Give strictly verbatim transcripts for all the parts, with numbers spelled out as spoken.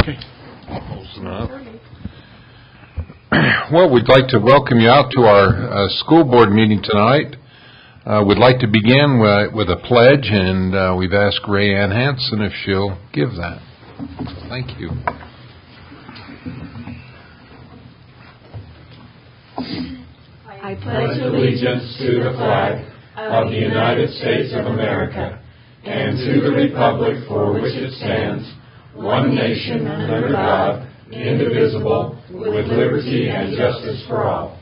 Okay. Closing up. Well, we'd like to welcome you out to our uh, school board meeting tonight. Uh, we'd like to begin with, with a pledge, and uh, we've asked Ray Ann Hanson if she'll give that. Thank you. I pledge allegiance to the flag of the United States of America and to the republic for which it stands, one nation under God, indivisible, with liberty and justice for all.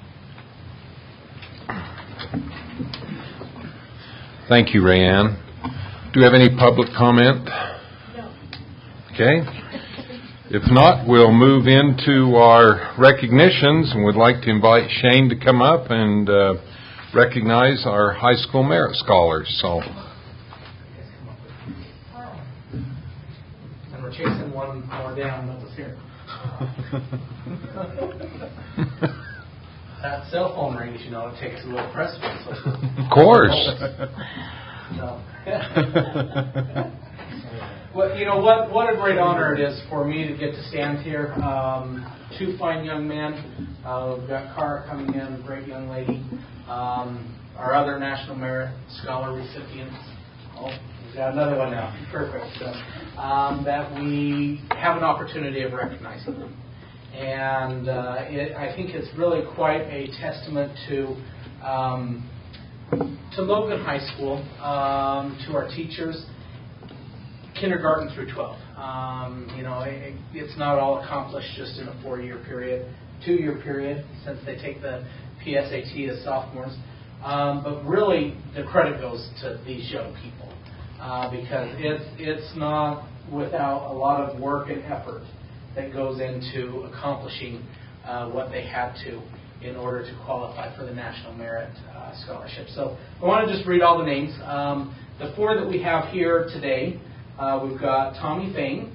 Thank you, Ray Ann. Do you have any public comment? No. Okay. If not, we'll move into our recognitions, and we'd like to invite Shane to come up and uh, recognize our high school merit scholars. So, and we're chasing one more down that was here. That cell phone rings, you know, it takes a little precedence. Of course. So. Well, you know what? What a great honor it is for me to get to stand here. Um, two fine young men. Uh, we've got Cara coming in, a great young lady. Um, our other National Merit Scholar recipients. Oh, we've got another one now. Perfect. So, um, that we have an opportunity of recognizing them. And uh, it, I think it's really quite a testament to um, to Logan High School, um, to our teachers, kindergarten through twelve. Um, you know, it, it's not all accomplished just in a four-year period, two-year period, since they take the P S A T as sophomores. Um, but really, the credit goes to these young people uh, because it's it's not without a lot of work and effort that goes into accomplishing uh, what they had to in order to qualify for the National Merit uh, Scholarship. So I want to just read all the names. Um, the four that we have here today, uh, we've got Tommy Fain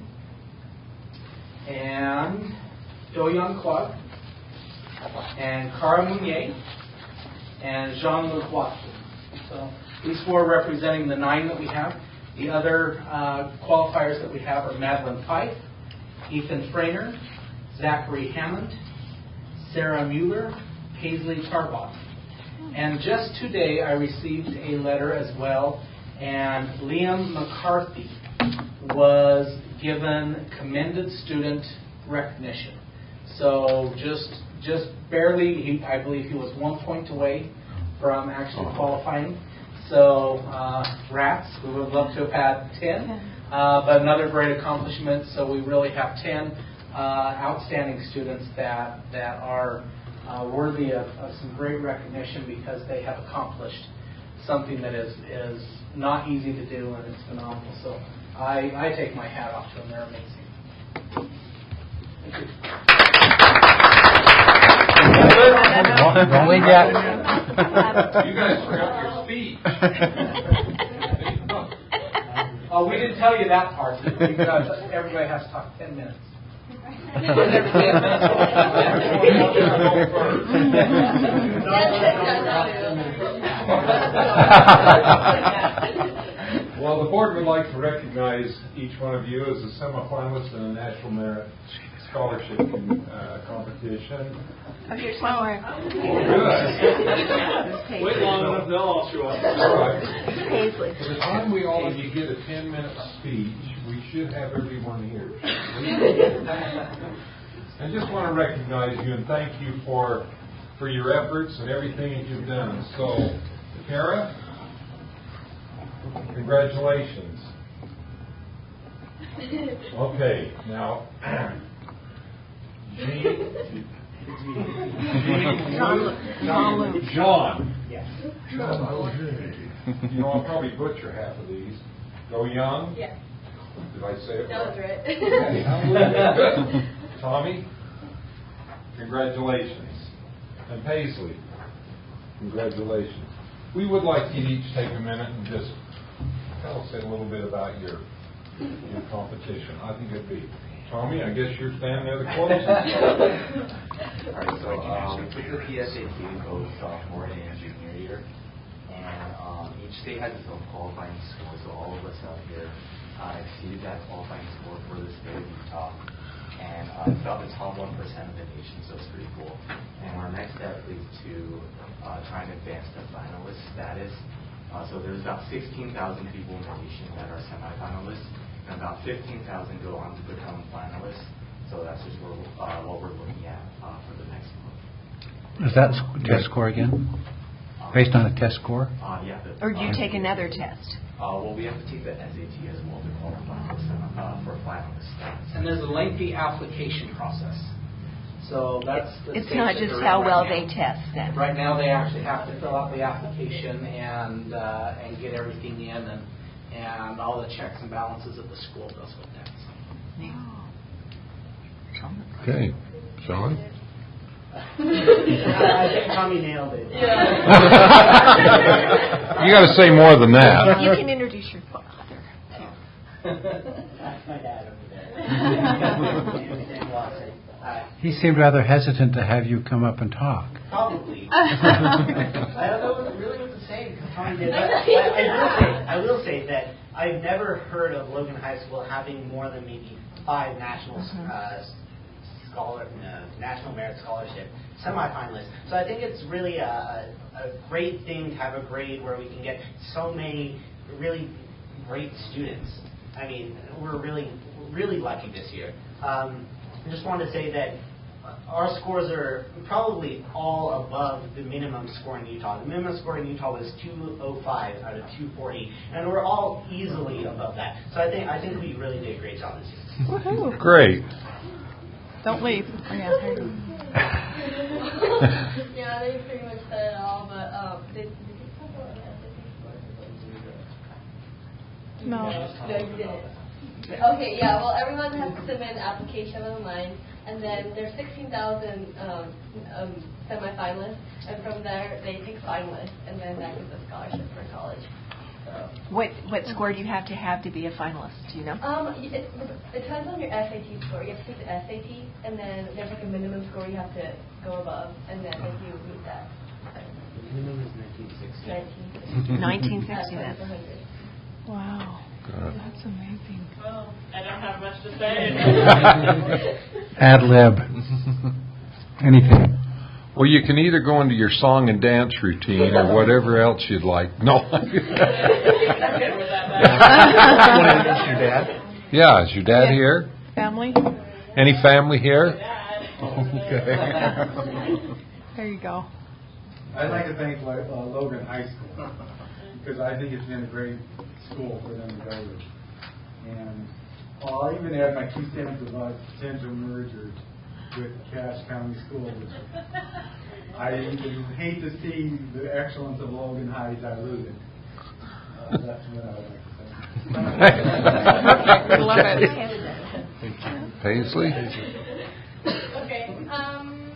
and Do-Young Clark and Cara Mounier and Jean-Luc Watson. So these four representing the nine that we have. The other uh, qualifiers that we have are Madeline Fife, Ethan Frainer, Zachary Hammond, Sarah Mueller, Paisley Tarbot. And just today I received a letter as well, and Liam McCarthy was given commended student recognition. So just just barely, he, I believe he was one point away from actually qualifying. So uh, rats, we would love to have had ten. Uh, but another great accomplishment. So we really have ten uh, outstanding students that that are uh, worthy of, of some great recognition because they have accomplished something that is is not easy to do, and it's phenomenal. So I, I take my hat off to them. They're amazing. Thank you. Don't leave that. You guys forgot your speech. Oh, we didn't tell you that part because everybody has to talk ten minutes. Well, the board would like to recognize each one of you as a semifinalist in a National Merit Scholarship uh, competition. Oh, here's one more. Good. Wait long enough, they'll all show up. All right. Paisley. By the time we all of you get a ten-minute speech, we should have everyone here. I just want to recognize you and thank you for for your efforts and everything that you've done. So, Cara, congratulations. Okay, now, Jean, John. John. Yes. You know, I'll probably butcher half of these. Go Young? Yes. Did I say it? That was right. Okay. Tommy, congratulations. And Paisley, congratulations. We would like you to each take a minute and just tell us a little bit about your your competition. I think it'd be Tommy, I guess you're standing there the closest. All right, so um, we took the P S A T both sophomore and junior year, and um, each state has its own qualifying score, so all of us out here uh, exceeded that qualifying score for the state of Utah. and uh, it's about the top one percent of the nation, so it's pretty cool. And our next step is to uh, try and advance to finalist status. Uh, so there's about sixteen thousand people in the nation that are semifinalists, and about fifteen thousand go on to become finalists. So that's just what, uh, what we're looking at uh, for the next month. Is that sc- test score again? Um, Based on a test score? Uh, yeah. The, Or do you uh, take another test? Uh, well, we have to take the S A T as well to qualify for, sem- uh, for finalist status. And there's a lengthy application process. So that's the It's stage not that just they're how in right well now. they test then. Right now, they actually have to fill out the application and uh, and get everything in, and and all the checks and balances that the school does with that. So. Okay. Sean? I think Tommy nailed it. You got to say more than that. You can introduce your father. That's my dad over there. Dan Watson. Hi. He seemed rather hesitant to have you come up and talk. Probably. I don't know what really what to say. Tommy did. But I, I will say, I will say that I've never heard of Logan High School having more than maybe five national uh, scholar, uh, national merit scholarship semifinalists. So I think it's really a, a great thing to have a grade where we can get so many really great students. I mean, we're really, really lucky this year. Um, I just want to say that our scores are probably all above the minimum score in Utah. The minimum score in Utah was two oh five out of two forty, and we're all easily above that. So I think I think we really did a great job this year. Woohoo. Great. Don't leave. Oh, yeah. Yeah, they pretty much said it all, but um, did, did you talk about an S A T score? No. No, you didn't. Okay, yeah, well, everyone has to submit an application online, and then there's sixteen thousand um, um, semifinalists, and from there they pick finalists, and then that gives a scholarship for college. So, What what score do you have to have to be a finalist? Do you know? um, it, it depends on your S A T score. You have to take the S A T, and then there's like a minimum score you have to go above, and then if you meet that, The minimum is nineteen sixty. nineteen. nineteen Uh, sixty then. one hundred. Wow. That's amazing. Well, I don't have much to say. Ad lib. Anything. Well, you can either go into your song and dance routine or whatever else you'd like. No. Your dad? Yeah, is your dad here? Family? Any family here? There you go. I'd like to thank uh, Logan High School because I think it's been a great school for them to go to. And I'll even add my two cents about potential merger with Cache County School. Which I hate to see the excellence of Logan High diluted. Uh, that's what I would like to say. Perfect. We love it. Paisley? Okay. Um.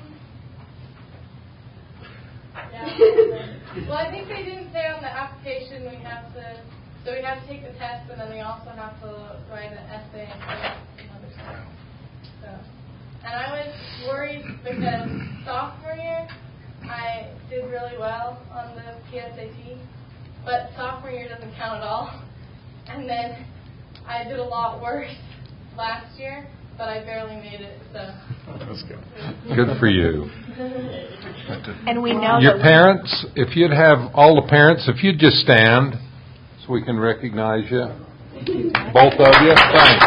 Yeah. Well, I think they didn't say on the application we have to. So we have to take the test, and then we also have to write an essay and another stuff. So, and I was worried because sophomore year I did really well on the P S A T, but sophomore year doesn't count at all. And then I did a lot worse last year, but I barely made it. So. Let's go. Good for you. And we know Your that parents, if you'd have all the parents, if you'd just stand so we can recognize you. Both of you. Thanks.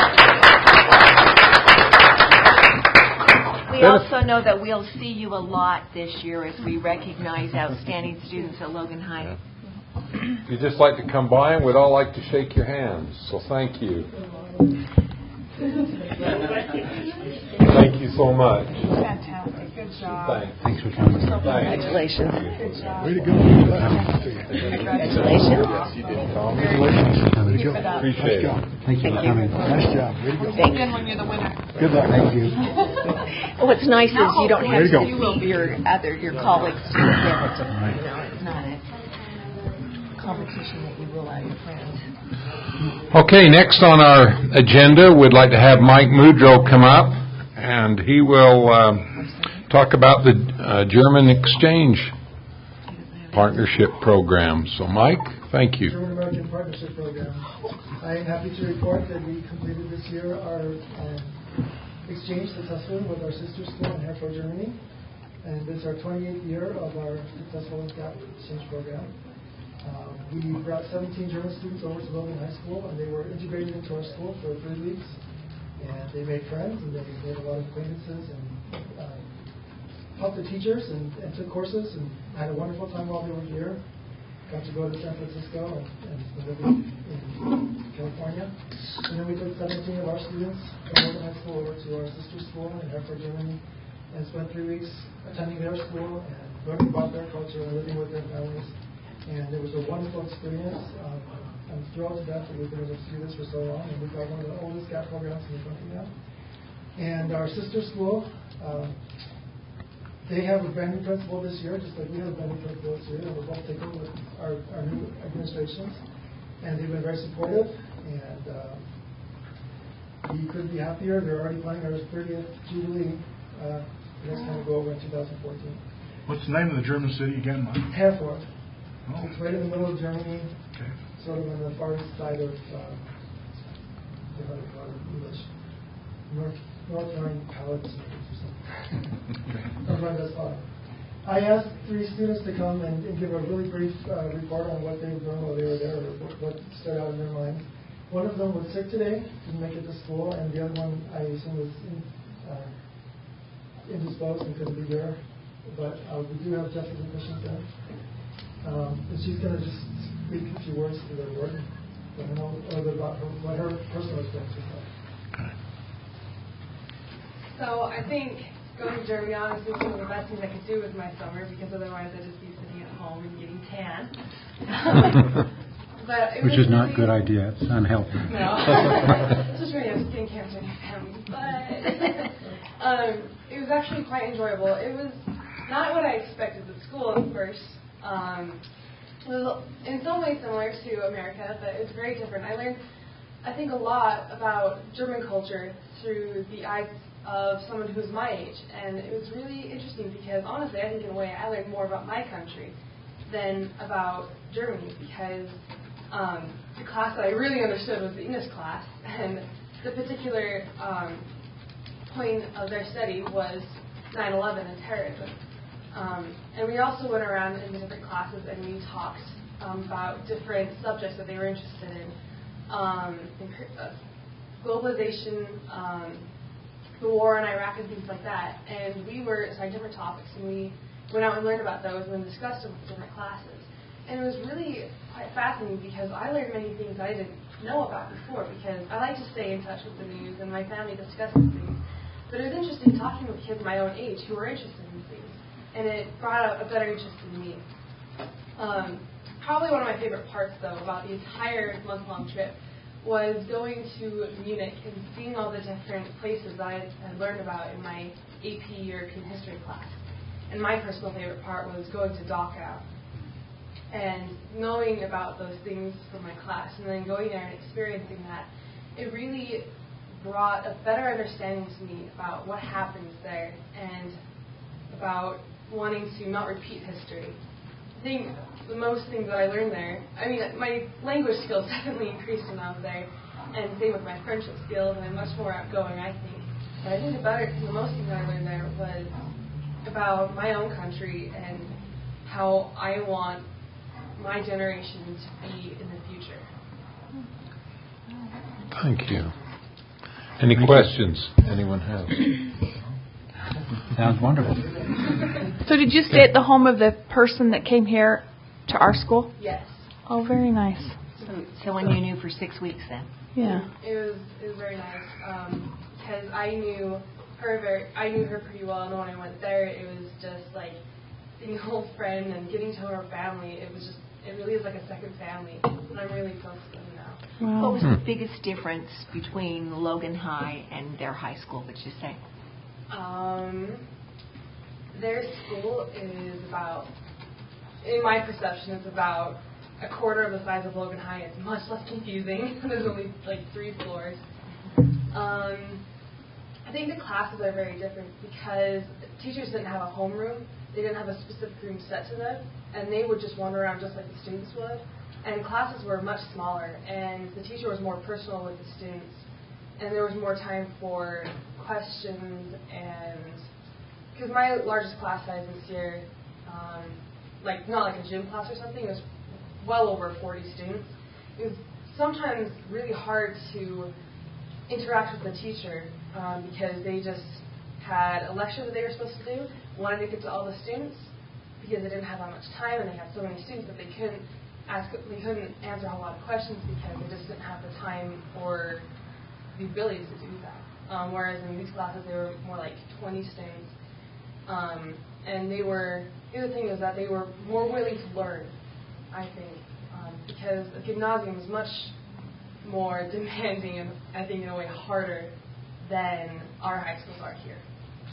we also know that we'll see you a lot this year as we recognize outstanding students at Logan High. If you'd just like to come by, and we'd all like to shake your hands. So thank you. Thank you so much. Fantastic. Good job. Thanks. Thanks for coming. Congratulations. Way to go. Congratulations. Appreciate it. Thank you for coming. Nice job. Way to go. Thanks. Good luck. Thank you. What's nice is you don't have There you to go. see your other your colleagues do it. You know, it's not a competition that you will out your friends. Okay, next on our agenda, we'd like to have Mike Mudrow come up, and he will um, talk about the uh, German Exchange Partnership Program. So, Mike, thank you. German American Partnership Program. I am happy to report that we completed this year our um, exchange to Tusculum with our sister school in Herford, Germany. And this is our twenty-eighth year of our successful Gap exchange program. Um, we brought seventeen German students over to Logan High School, and they were integrated into our school for three weeks. And they made friends, and they made a lot of acquaintances, and uh, helped the teachers, and, and took courses, and had a wonderful time while they were here. Got to go to San Francisco and, and living in California. And then we took seventeen of our students from Logan High School over to our sister school in Herford, Germany, and spent three weeks attending their school and learning about their culture and living with their families. And it was a wonderful experience. Um, I'm thrilled to death that we've been able to do this for so long, and we've got one of the oldest Gap programs in the country now. And our sister school, um, they have a brand new principal this year, just like we have a brand new principal this year, and we're both taking with our, our new administrations. And they've been very supportive, and uh, we couldn't be happier. They're already planning our thirtieth Jubilee uh, the next time we go over in two thousand fourteen. What's the name of the German city again, Mike? Herford. Oh. It's right in the middle of Germany, Okay. sort of on the far east side of, uh, how do you call it in English? North, North Rhine-Palatinate or something. North Rhine-Westphalia. I asked three students to come and, and give a really brief uh, report on what they were doing while they were there, or what, what stood out in their minds. One of them was sick today, didn't make it to school, and the other one, I assume, was in, uh, indisposed and couldn't be here. But uh, we do have Jessica Christensen. Um, and she's going to just speak a few words to the board, let me know a little bit about her, what her personal experience is like. So I think going to Germany honestly was one of the best things I could do with my summer, because otherwise I'd just be sitting at home and getting tan. But it Which was is not a really, good idea. It's unhealthy. No. It's just when you have skin cancer in your family. But um, it was actually quite enjoyable. It was not what I expected at school at first. Um, it was in some ways similar to America, but it was very different. I learned, I think, a lot about German culture through the eyes of someone who's my age. And it was really interesting because, honestly, I think in a way I learned more about my country than about Germany, because um, the class that I really understood was the English class, and the particular um, point of their study was nine eleven and terrorism. Um, and we also went around in the different classes and we talked um, about different subjects that they were interested in. Um, uh, globalization, um, the war in Iraq and things like that. And we were assigned different topics, and we went out and learned about those and then discussed them with different classes. And it was really quite fascinating because I learned many things I didn't know about before, because I like to stay in touch with the news and my family discusses things. But it was interesting talking with kids my own age who were interested in things. And it brought out a better interest in me. Um, probably one of my favorite parts, though, about the entire month-long trip was going to Munich and seeing all the different places that I had learned about in my A P European history class. And my personal favorite part was going to Dachau and knowing about those things from my class, and then going there and experiencing that. It really brought a better understanding to me about what happens there and about wanting to not repeat history. I think the most things that I learned there, I mean, my language skills definitely increased when I was there, and same with my friendship skills, and I'm much more outgoing, I think. But I think the better, the most thing that I learned there was about my own country and how I want my generation to be in the future. Thank you. Any Thank questions you. Anyone has? Sounds wonderful. So did you stay at the home of the person that came here to our school? Yes. Oh, very nice. So, so when you knew for six weeks then? Yeah. It was it was very nice because um, I knew her very I knew her pretty well, and when I went there, it was just like being an old friend and getting to know her family. It was just it really is like a second family, and I'm really close to them now. Wow. What was the biggest difference between Logan High and their high school, would you say? Um, their school is about, in my perception, it's about a quarter of the size of Logan High. It's much less confusing. There's only like three floors. Um, I think the classes are very different because teachers didn't have a homeroom. They didn't have a specific room set to them, and they would just wander around just like the students would. And classes were much smaller, and the teacher was more personal with the students. and there was more time for questions, and because my largest class size this year, um, like not like a gym class or something, it was well over forty students. It was sometimes really hard to interact with the teacher um, because they just had a lecture that they were supposed to do, wanted to get to all the students because they didn't have that much time and they had so many students that they couldn't ask, they couldn't answer a whole lot of questions because they just didn't have the time or the ability to do that. Um, whereas in these classes, they were more like twenty students. Um, and they were, the other thing is that they were more willing to learn, I think, um, because a gymnasium is much more demanding and I think in a way harder than our high schools are here.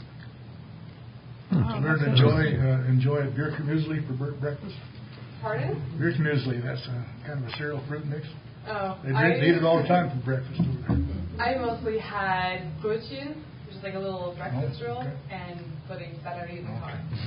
Hmm. Oh, learn to enjoy, uh, enjoy a beer muesli for bre- breakfast. Pardon? Beer muesli, that's a, kind of a cereal fruit mix. Oh, they, drink, I, they eat it all the time for breakfast over there. I mostly had gochu, which is like a little breakfast oh, roll, okay. and pudding that I eat in the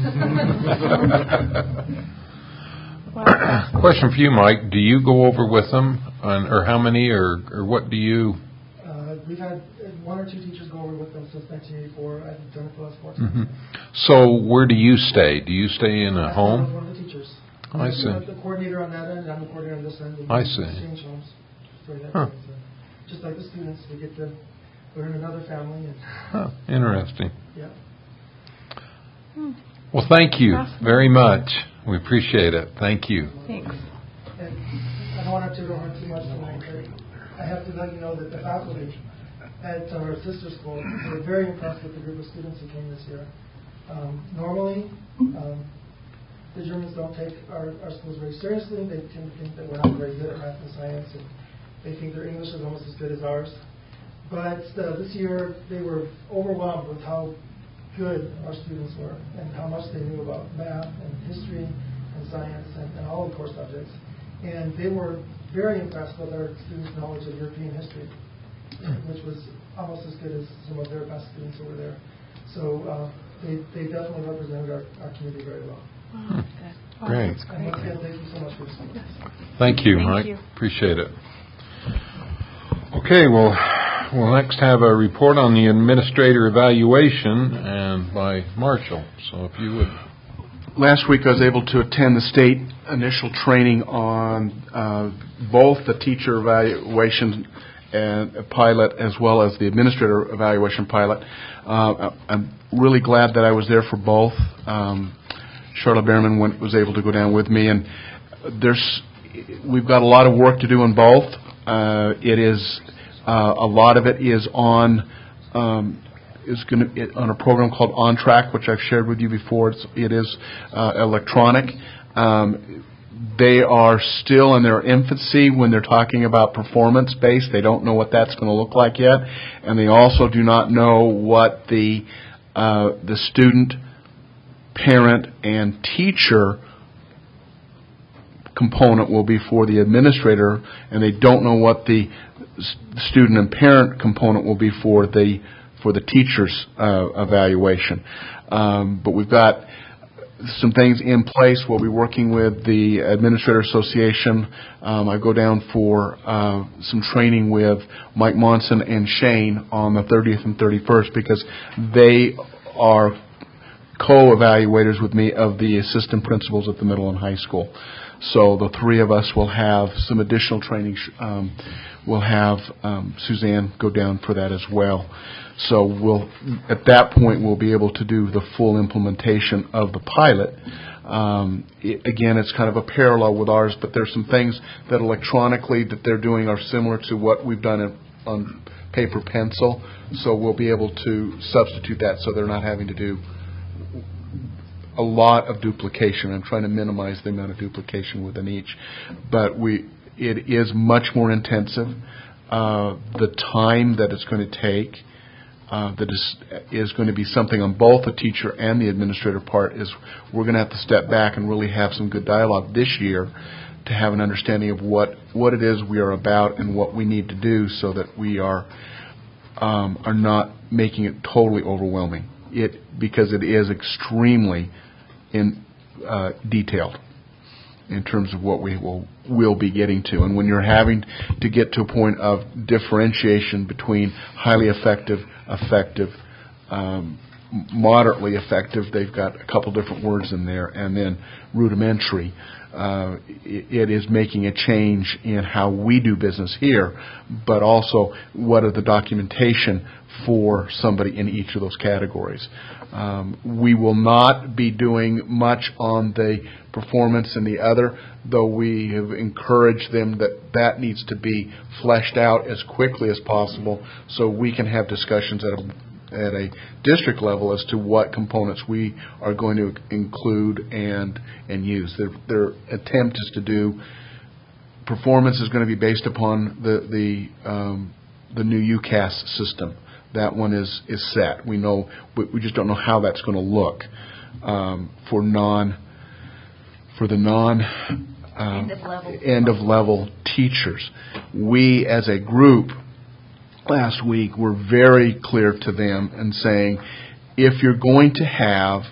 car. Question for you, Mike. Do you go over with them, on, or how many, or, or what do you? Uh, we've had one or two teachers go over with them since nineteen eighty-four. I've done it for the last fourteen Mm-hmm. So where do you stay? Do you stay in a I home? With one of the teachers. I I'm see. the coordinator on that end, and I'm the coordinator on this end. And I we see. Exchange homes for that. Huh. So just like the students, we get to learn another family. And huh. Interesting. Yeah. Hmm. Well, thank you awesome. very much. We appreciate it. Thank you. Thanks. And I don't want to go on too much tonight, but I have to let you know that the faculty at our sister school were very impressed with the group of students who came this year. Um, normally, um, the Germans don't take our, our schools very seriously. They tend to think that we're not very good at math and science, and they think their English is almost as good as ours. But uh, this year, they were overwhelmed with how good our students were and how much they knew about math and history and science and, and all the core subjects. And they were very impressed with our students' knowledge of European history, which was almost as good as some of their best students over there. So uh, they, they definitely represented our, our community very well. Wow. Wow, great. And once again, thank you so much for this. Thank you, thank Mike. You. Appreciate it. Okay, well, we'll next have a report on the administrator evaluation and by Marshall. So if you would. Last week I was able to attend the state initial training on uh, both the teacher evaluation and pilot as well as the administrator evaluation pilot. Uh, I'm really glad that I was there for both. Um, Charlotte Behrman went, was able to go down with me, and there's we've got a lot of work to do in both. Uh, it is uh, a lot of it is on um, is going to on a program called On Track, which I've shared with you before. It's, it is uh, electronic. Um, they are still in their infancy when they're talking about performance-based. They don't know what that's going to look like yet, and they also do not know what the uh, the student, parent, and teacher component will be for the administrator, and they don't know what the student and parent component will be for the for the teacher's uh, evaluation. Um, but we've got some things in place. We'll be working with the Administrator Association. Um, I go down for uh, some training with Mike Monson and Shane on the thirtieth and thirty-first because they are co-evaluators with me of the assistant principals at the middle and high school. So the three of us will have some additional training. Um, we'll have um, Suzanne go down for that as well. So we'll, at that point, we'll be able to do the full implementation of the pilot. Um, it, again, it's kind of a parallel with ours, but there's some things that electronically that they're doing are similar to what we've done in, on paper pencil. So we'll be able to substitute that so they're not having to do a lot of duplication. I'm trying to minimize the amount of duplication within each, but we it is much more intensive. Uh, the time that it's going to take uh, that is is going to be something on both the teacher and the administrator part. Is we're going to have to step back and really have some good dialogue this year to have an understanding of what what it is we are about and what we need to do so that we are um, are not making it totally overwhelming. It because it is extremely in uh, detailed, in terms of what we will will be getting to. And when you're having to get to a point of differentiation between highly effective, effective, um, moderately effective, they've got a couple different words in there, and then rudimentary, uh, it, it is making a change in how we do business here, but also what are the documentation for somebody in each of those categories. Um, we will not be doing much on the performance in the other, though we have encouraged them that that needs to be fleshed out as quickly as possible so we can have discussions at a at a district level as to what components we are going to include and and use. Their, their attempt is to do performance is going to be based upon the the um, the new U C A S system. That one is is set. We know, we, we just don't know how that's going to look um, for non for the non um, end of level end of level teachers. We as a group last week were very clear to them and saying, if you're going to have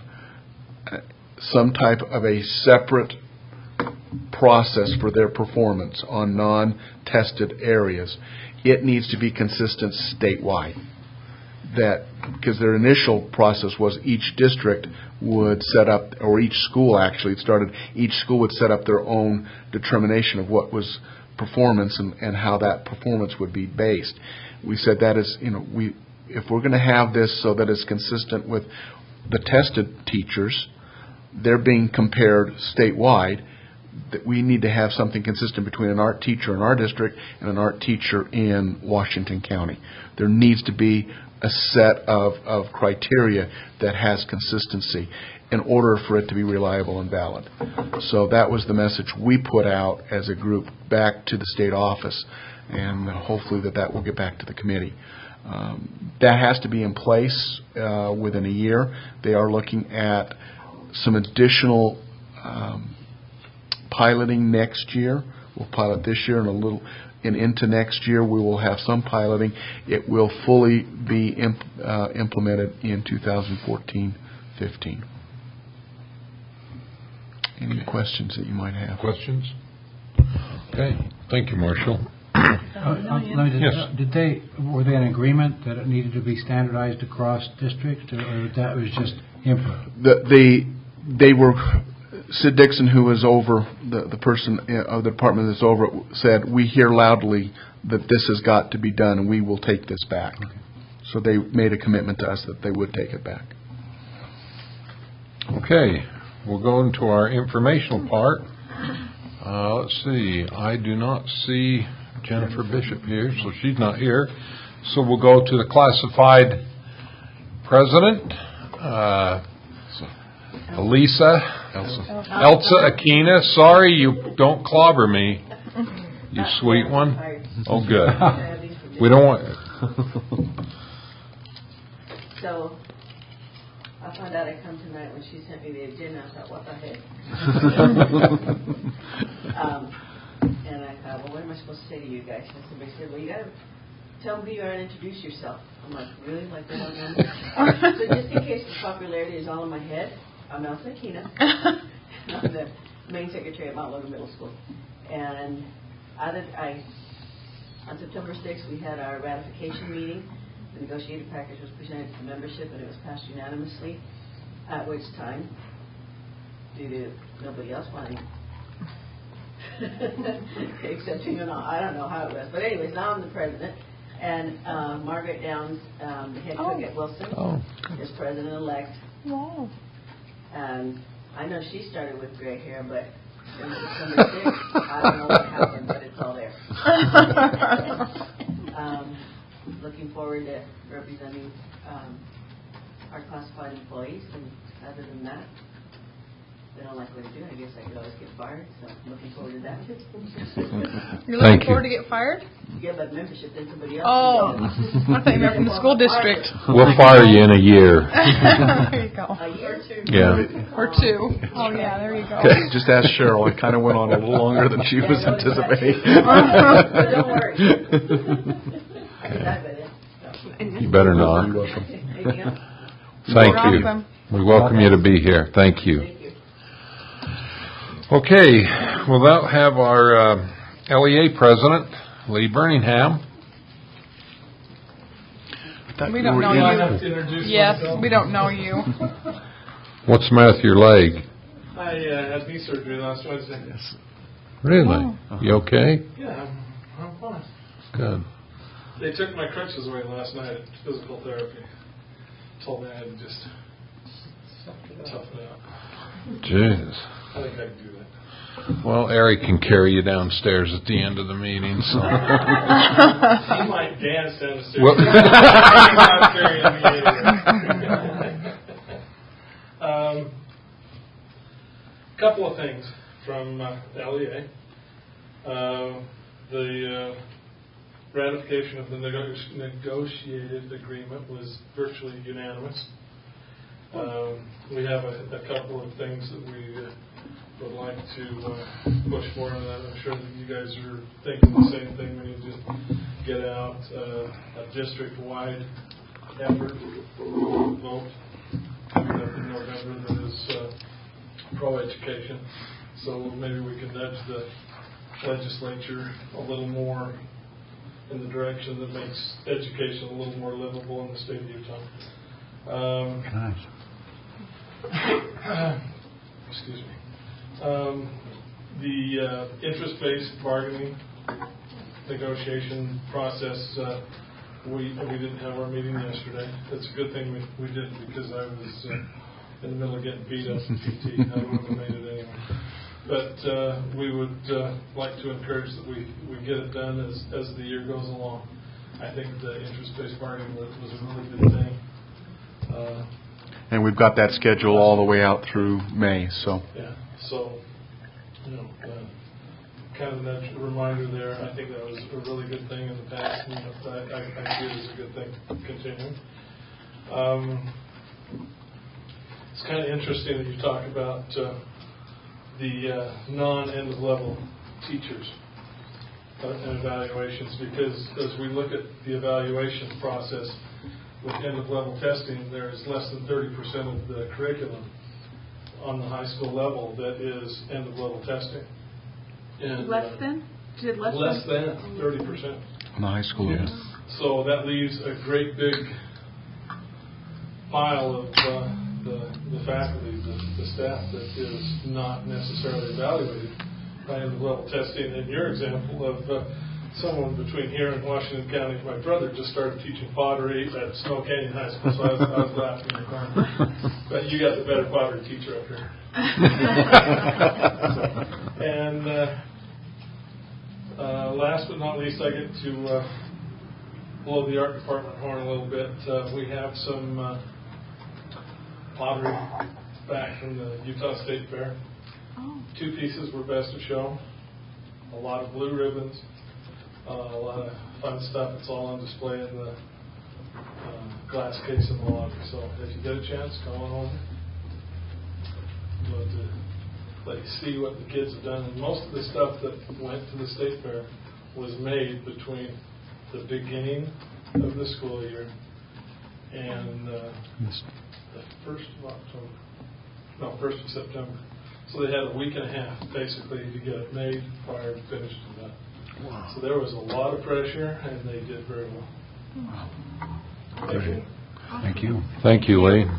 some type of a separate process for their performance on non-tested areas, it needs to be consistent statewide. That because their initial process was each district would set up, or each school actually, it started, each school would set up their own determination of what was performance and, and how that performance would be based. We said that is, you know, we if we're going to have this so that it's consistent with the tested teachers, they're being compared statewide, that we need to have something consistent between an art teacher in our district and an art teacher in Washington County. There needs to be a set of, of criteria that has consistency in order for it to be reliable and valid. So that was the message we put out as a group back to the state office, and hopefully that that will get back to the committee. Um, that has to be in place uh, within a year. They are looking at some additional um, piloting next year. We'll pilot this year and a little, and into next year we will have some piloting. It will fully be imp, uh, implemented in two thousand fourteen fifteen. Any questions that you might have? Questions? Okay. Thank you, Marshall. Uh, uh, let me just- Yes. uh, Did they, were they in agreement that it needed to be standardized across districts, or or that was just input? The, the they were, Sid Dixon, who was over, the, the person of the department that's over it, said, we hear loudly that this has got to be done and we will take this back. Okay. So they made a commitment to us that they would take it back. Okay. We'll go into our informational part. Uh, let's see. I do not see Jennifer Bishop here, so she's not here. So we'll go to the classified president, uh, Elisa, Elsa. Elsa Aquina. Sorry, you don't clobber me, you sweet one. Oh, good. We don't want. So I found out I come tonight when she sent me the agenda. I thought, what the heck? um, and I thought, well, what am I supposed to say to you guys? And somebody said, well, you got to tell me who you are and introduce yourself. I'm like, really? Like they don't know me? So just in case the popularity is all in my head, I'm Elsa Aquina. I'm the main secretary at Mount Logan Middle School. And I, did, I on September sixth, we had our ratification meeting. The negotiated package was presented to membership, and it was passed unanimously, at which time, due to nobody else wanting, except, you know, I don't know how it was. But anyways, now I'm the president, and uh, Margaret Downs, um, the head cook Oh. at Wilson, Oh. is president-elect. Wow. And I know she started with gray hair, but in September sixth, I don't know what happened, but it's all there. um, looking forward to representing um, our classified employees, and other than that, they don't like what I do. I guess I could always get fired, so I'm looking forward to that. You're looking Thank forward you. to get fired? Yeah, but membership, then somebody else. Oh, can I thought you were from the school district. We'll fire you in a year. There you go. A year or two. Yeah. Or two. Oh, yeah, there you go. Okay, just ask Cheryl. It kind of went on a little longer than she Yeah, was no, it's anticipating. But don't worry. I can die by then. So. You better not. You're welcome. Anything else? Thank You're you. welcome. We welcome you to be here. Thank you. Thank you. Okay, we'll now have our uh, L E A president, Lee Birmingham. We don't know you. Yes, we don't know you. What's the matter with your leg? I uh, had knee surgery last Wednesday. Yes. Really? Oh. You okay? Yeah, I'm, I'm fine. Good. They took my crutches away last night at physical therapy. Told me I had to just toughen it out. Jeez. I think I can do that. Well, Eric can carry you downstairs at the end of the meeting. So. He might dance down the stairs. Well, He's not carrying me either. um, couple of things from uh, L E A. Uh, the uh, ratification of the nego- negotiated agreement was virtually unanimous. Um, we have a, a couple of things that we uh, would like to uh, push for, and I'm sure that you guys are thinking the same thing. We need to get out uh, a district-wide effort vote coming up in November that is uh, pro-education. So maybe we can nudge the legislature a little more in the direction that makes education a little more livable in the state of Utah. Um, excuse me. Um, the uh, interest-based bargaining negotiation process, uh, we we didn't have our meeting yesterday. It's a good thing we, we didn't, because I was uh, in the middle of getting beat up in P T. I wouldn't have made it anyway. But uh, we would uh, like to encourage that we, we get it done as, as the year goes along. I think the interest-based bargaining was, was a really good thing. Uh, and we've got that schedule all the way out through May. So yeah, so you know, uh, kind of that reminder there. I think that was a really good thing in the past, and I, I, I see it as a good thing continuing. Um, it's kind of interesting that you talk about uh, the uh, non-end of level teachers uh, and evaluations, because as we look at the evaluation process with end-of-level testing, there's less than thirty percent of the curriculum on the high school level that is end-of-level testing. And, less uh, than? Did less, less than? than thirty percent. On the high school, yes. So that leaves a great big pile of uh, the, the faculty, the, the staff that is not necessarily evaluated by end-of-level testing. And your example of uh, someone between here and Washington County, my brother just started teaching pottery at Snow Canyon High School, so I was, I was laughing in the corner. But you got the better pottery teacher up here. so, and uh, uh, last but not least, I get to uh, blow the art department horn a little bit. Uh, we have some uh, pottery back from the Utah State Fair. Oh. Two pieces were best of show. A lot of blue ribbons. Uh, a lot of fun stuff. It's all on display in the uh, glass case in the lobby. So if you get a chance, come on over. I'd love to let you see what the kids have done. And most of the stuff that went to the state fair was made between the beginning of the school year and uh, the first of October. No, first of September. So they had a week and a half, basically, to get it made prior to finished and done. Wow. So there was a lot of pressure, and they did very well. Wow. Thank you. Thank you. Thank you, Lee.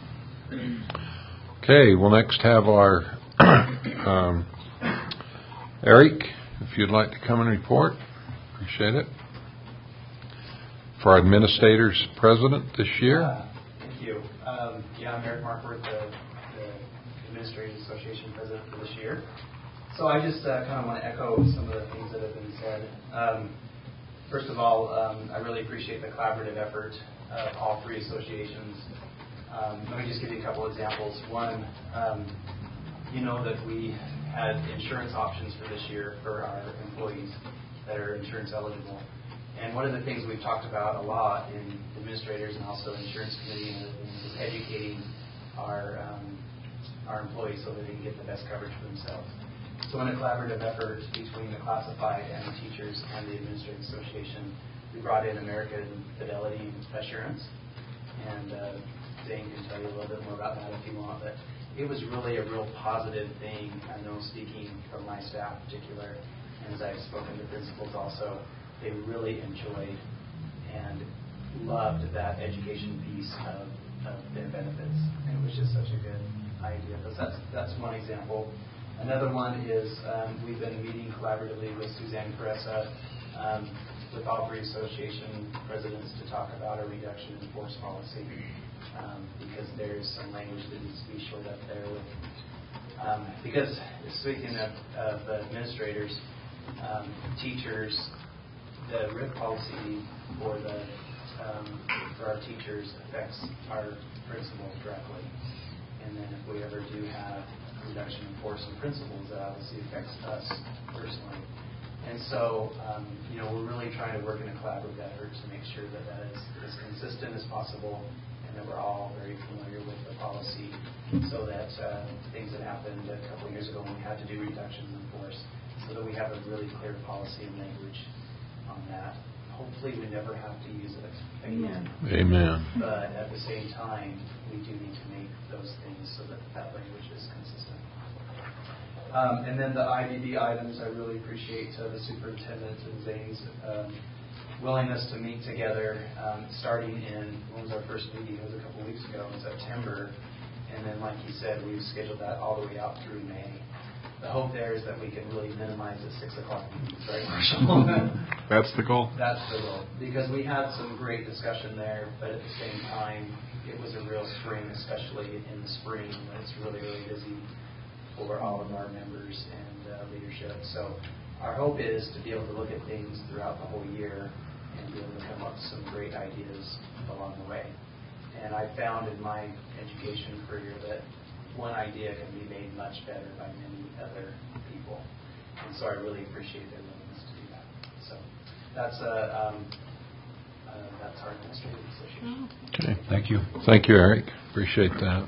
Okay, we'll next have our um, Eric, if you'd like to come and report. Appreciate it. For our administrators president this year. Uh, thank you. Um, yeah, I'm Eric Markworth, the, the Administrators Association president for this year. So I just uh, kind of want to echo some of the things that have been said. Um, first of all, um, I really appreciate the collaborative effort of all three associations. Um, let me just give you a couple examples. One, um, you know that we had insurance options for this year for our employees that are insurance eligible. And one of the things we've talked about a lot in administrators and also insurance committee and other things is educating our um, our employees so that they can get the best coverage for themselves. So in a collaborative effort between the classified and the teachers and the Administrative Association, we brought in American Fidelity Assurance. And uh, Zane can tell you a little bit more about that if you want. But it was really a real positive thing. I know, speaking from my staff in particular, and as I've spoken to principals also, they really enjoyed and loved that education piece of, of their benefits. And it was just such a good idea. But that's, that's one example. Another one is um, we've been meeting collaboratively with Suzanne Caressa, um, with all three association presidents to talk about a reduction in force policy, um, because there's some language that needs to be shored up there. With, um, because speaking of, of administrators, um, teachers, the R I F policy for the um, for our teachers affects our principals directly, and then if we ever do have a reduction in force in principals, that obviously affects us personally. And so, um, you know, we're really trying to work in a collaborative effort to make sure that that is as consistent as possible, and that we're all very familiar with the policy, so that uh, things that happened a couple of years ago when we had to do reductions in force, so that we have a really clear policy and language on that. Hopefully, we never have to use it again. Amen. But at the same time, we do need to make those things so that that language is consistent. Um, and then the I B D items, I really appreciate uh, the superintendent and Zane's um, willingness to meet together, um, starting in, when was our first meeting? It was a couple of weeks ago in September. And then, like you said, we've scheduled that all the way out through May. The hope there is that we can really minimize the six o'clock meetings, right, Marshall? That's the goal. That's the goal. Because we had some great discussion there, but at the same time, it was a real spring, especially in the spring when it's really, really busy for all of our members and uh, leadership. So our hope is to be able to look at things throughout the whole year and be able to come up with some great ideas along the way. And I found in my education career that one idea can be made much better by many other people. And so I really appreciate their willingness to do that. So that's, uh, um, uh, that's our administrative association. Okay. Thank you. Thank you, Eric. Appreciate that.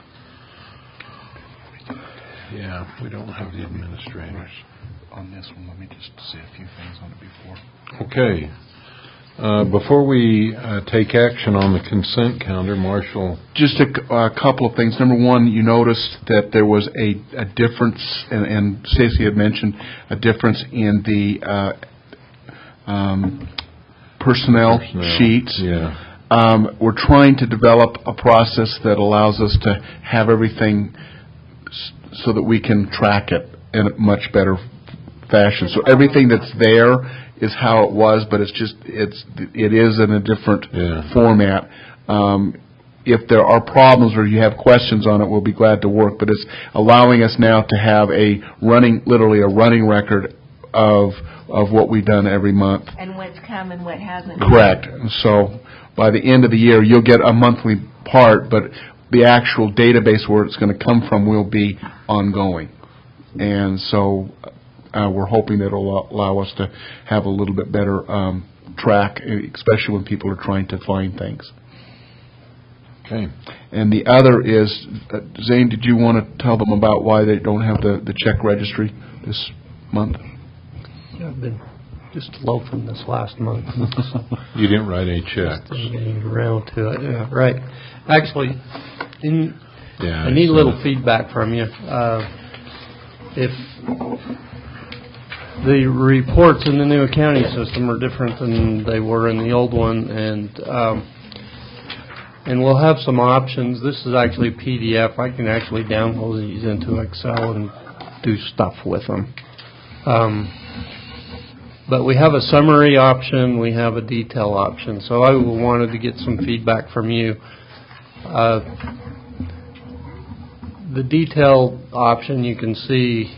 Yeah, we don't have the administrators. On this one, let me just say a few things on it before. Okay. Uh, before we uh, take action on the consent calendar, Marshall. Just a, a couple of things. Number one, you noticed that there was a, a difference, and, and Stacey had mentioned a difference in the uh, um, personnel, personnel sheets. Yeah. Um, we're trying to develop a process that allows us to have everything s- so that we can track it in a much better fashion. So everything that's there is how it was, but it's just it's it is in a different yeah. format. Um, if there are problems or you have questions on it, we'll be glad to work. But it's allowing us now to have a running, literally a running record of of what we've done every month. And what's come and what hasn't. Correct. So by the end of the year, you'll get a monthly part, but the actual database where it's going to come from will be ongoing. And so uh, we're hoping that it'll allow us to have a little bit better um, track, especially when people are trying to find things. Okay. And the other is, uh, Zane, did you want to tell them about why they don't have the, the check registry this month? Yeah, I've been just loafing this last month. You didn't write any checks. Just getting around to it, yeah, right. Actually, in, yeah, I need a so. little feedback from you. Uh, if the reports in the new accounting system are different than they were in the old one, and um, and we'll have some options. This is actually a P D F. I can actually download these into Excel and do stuff with them. Um, but we have a summary option. We have a detail option. So I wanted to get some feedback from you. Uh, the detail option, you can see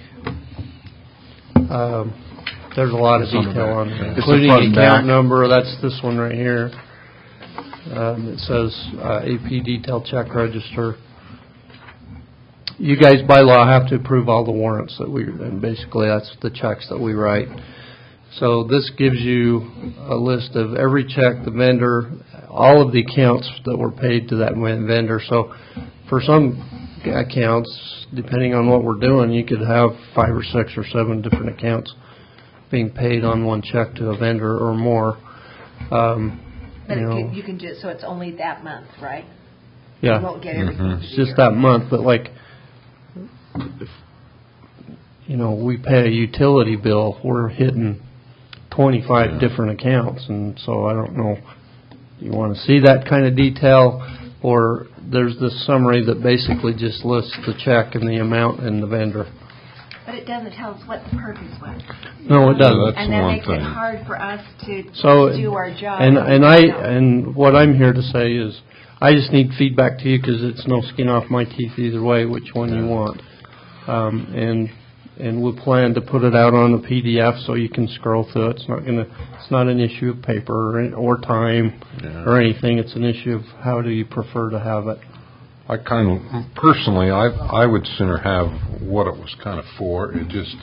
um, there's a lot of detail on there, including the account number. That's this one right here. Um, it says uh, A P detail check register. You guys by law have to approve all the warrants that we, and basically that's the checks that we write. So this gives you a list of every check, the vendor, all of the accounts that were paid to that vendor. So for some accounts, depending on what we're doing, you could have five or six or seven different accounts being paid on one check to a vendor or more. Um, But you, you, know, can, you can do it so it's only that month, right? yeah, You won't get everything. mm-hmm. It's just that month. But like if, you know, we pay a utility bill, we're hitting twenty-five Yeah. different accounts, and so I don't know, you want to see that kind of detail, or there's this summary that basically just lists the check and the amount and the vendor. But it doesn't tell us what the purpose was. No, it doesn't. That's And that one makes thing. it hard for us to So, do our job. and and I and what I'm here to say is, I just need feedback to you because it's no skin off my teeth either way, which one you want, um, and and we'll plan to put it out on a P D F so you can scroll through it. It's not gonna, it's not an issue of paper or, or time Yeah. or anything. It's an issue of how do you prefer to have it. I kind of, personally, I I would sooner have what it was kind of for. It just,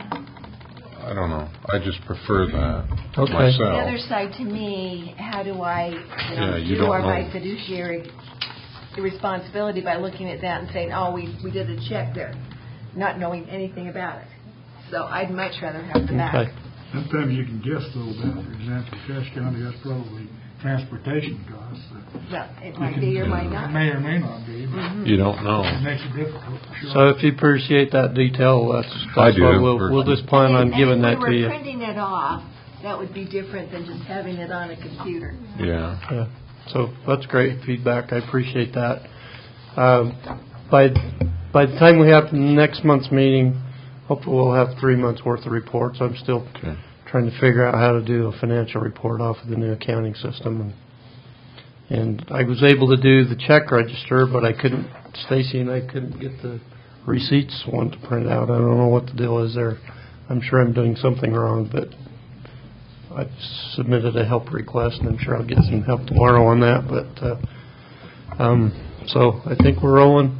I don't know. I just prefer that Okay. The myself. other side to me, how do I, you know, Yeah, you do don't our know. my fiduciary responsibility by looking at that and saying, oh, we we did a check there, not knowing anything about it. So I'd much rather have the map. Okay. Sometimes you can guess a little bit. For example, Cache County, that's probably transportation costs. Well, it You might can- be or might It not. may or may not be. but You don't know. It makes it difficult, for sure. So if you appreciate that detail, that's, I that's do, what we'll, personally. we'll just plan on And giving that if to we you. were printing it off, that would be different than just having it on a computer. Yeah. Yeah, so that's great feedback. I appreciate that. Um, by by the time we have next month's meeting, hopefully we'll have three months worth of reports. I'm still Okay. trying to figure out how to do a financial report off of the new accounting system, and and I was able to do the check register, but I couldn't. Stacy and I couldn't get the receipts one to print out. I don't know what the deal is there. I'm sure I'm doing something wrong, but I submitted a help request, and I'm sure I'll get some help tomorrow on that. But uh, um, so I think we're rolling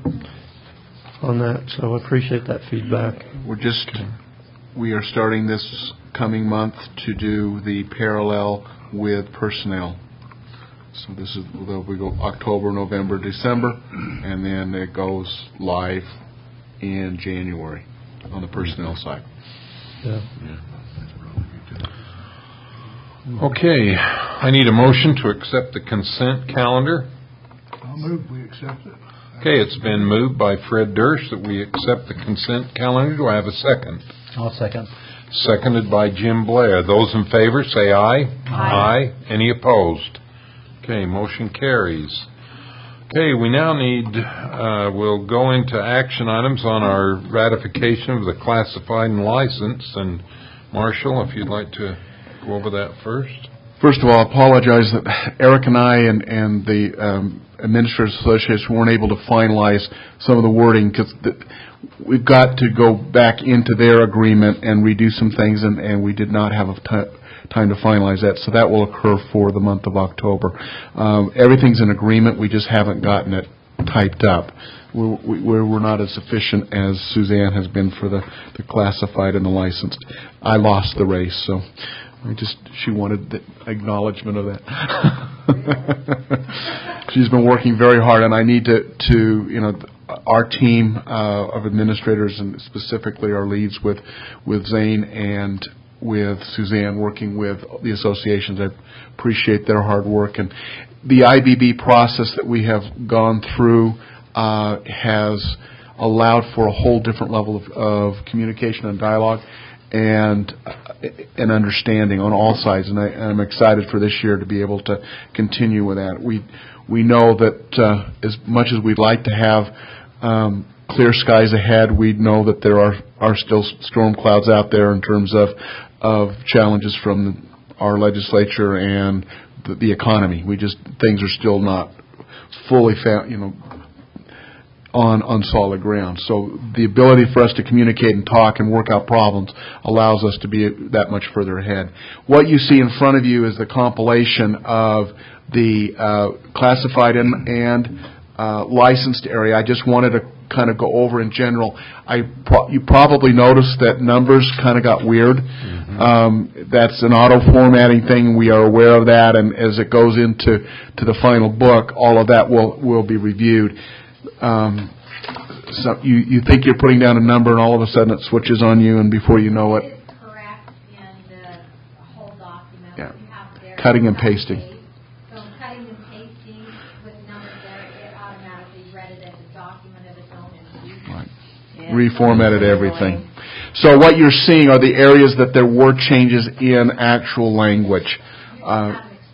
on that. So I appreciate that feedback. We're just, we are starting this coming month to do the parallel with personnel. So this is, we go October, November, December, and then it goes live in January on the personnel side. Yeah. Okay, I need a motion to accept the consent calendar. I'll move, we accept it. Okay, it's been moved by Fred Durst that we accept the consent calendar. Do I have a second? I'll second. Seconded by Jim Blair. Those in favor, say aye. Aye. Any opposed? Okay, motion carries. Okay, we now need, uh, we'll go into action items on our ratification of the classified and license. And Marshall, if you'd like to go over that first. First of all, I apologize that Eric and I and, and the um, Administrators Association weren't able to finalize some of the wording because we've got to go back into their agreement and redo some things, and, and we did not have a t- time to finalize that. So that will occur for the month of October. Um, everything's in agreement. We just haven't gotten it typed up. We're, we're, we're not as efficient as Suzanne has been for the, the classified and the licensed. I lost the race, so I just, she wanted the acknowledgement of that. She's been working very hard, and I need to, to you know, our team uh, of administrators, and specifically our leads with, with Zane and with Suzanne, working with the associations. I appreciate their hard work. And the I B B process that we have gone through uh, has allowed for a whole different level of, of communication and dialogue and an understanding on all sides, and I, I'm excited for this year to be able to continue with that. We we know that uh, as much as we'd like to have um, clear skies ahead, we know that there are, are still storm clouds out there in terms of of challenges from our legislature and the, the economy. We just things are still not fully found, you know, on on solid ground. So the ability for us to communicate and talk and work out problems allows us to be that much further ahead. What you see in front of you is the compilation of the uh, classified and, and uh, licensed area. I just wanted to kind of go over in general. I pro- you probably noticed that numbers kind of got weird. Mm-hmm. Um, that's an auto formatting thing. We are aware of that, and as it goes into to the final book, all of that will will be reviewed. Um, so you, you think you're putting down a number, and all of a sudden it switches on you, and before you know it, It is correct in the whole document. Yeah. We have there Cutting and cut and pasting. paste. So cutting and pasting with numbers there, it automatically read it as a document of its own and used. Right. So reformatted everything. So what you're seeing are the areas that there were changes in actual language. Uh,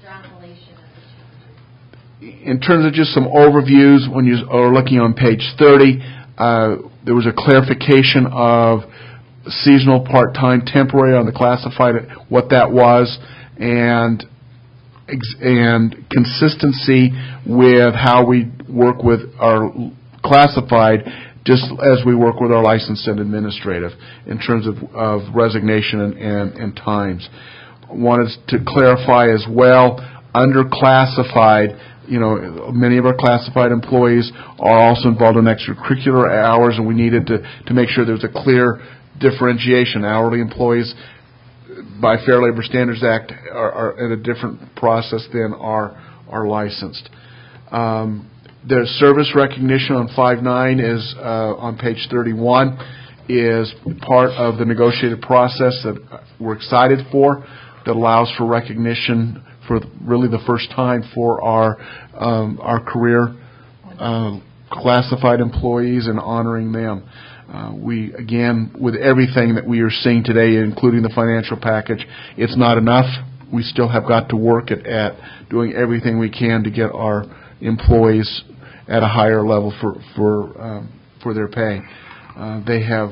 in terms of just some overviews, when you are looking on page thirty, uh, there was a clarification of seasonal, part-time, temporary on the classified, what that was, and and consistency with how we work with our classified, just as we work with our licensed and administrative in terms of, of resignation and, and, and times. Wanted to clarify as well, under classified, you know, many of our classified employees are also involved in extracurricular hours, and we needed to, to make sure there was a clear differentiation. Hourly employees, by Fair Labor Standards Act, are, are in a different process than our, our licensed. Um, the service recognition on five nine is uh, on page thirty-one, is part of the negotiated process that we're excited for, that allows for recognition for really the first time for our um, our career uh, classified employees and honoring them. Uh, we, again, with everything that we are seeing today, including the financial package, it's not enough. We still have got to work at, at doing everything we can to get our employees at a higher level for for um, for their pay. Uh, they have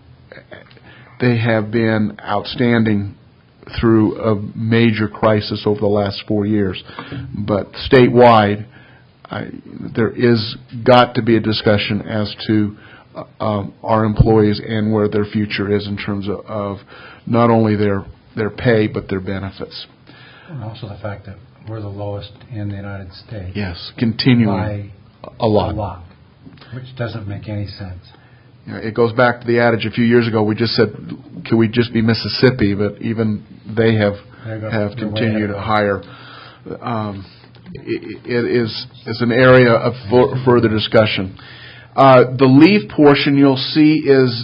they have been outstanding through a major crisis over the last four years. But statewide, I, there is got to be a discussion as to uh, um, our employees and where their future is in terms of, of not only their their pay but their benefits. And also the fact that we're the lowest in the United States. Yes, continuing by a lot. A lot, which doesn't make any sense. You know, it goes back to the adage a few years ago. We just said, "Can we just be Mississippi?" But even they have have continued higher. Um, it, it is is an area of for, further discussion. Uh, the leave portion you'll see is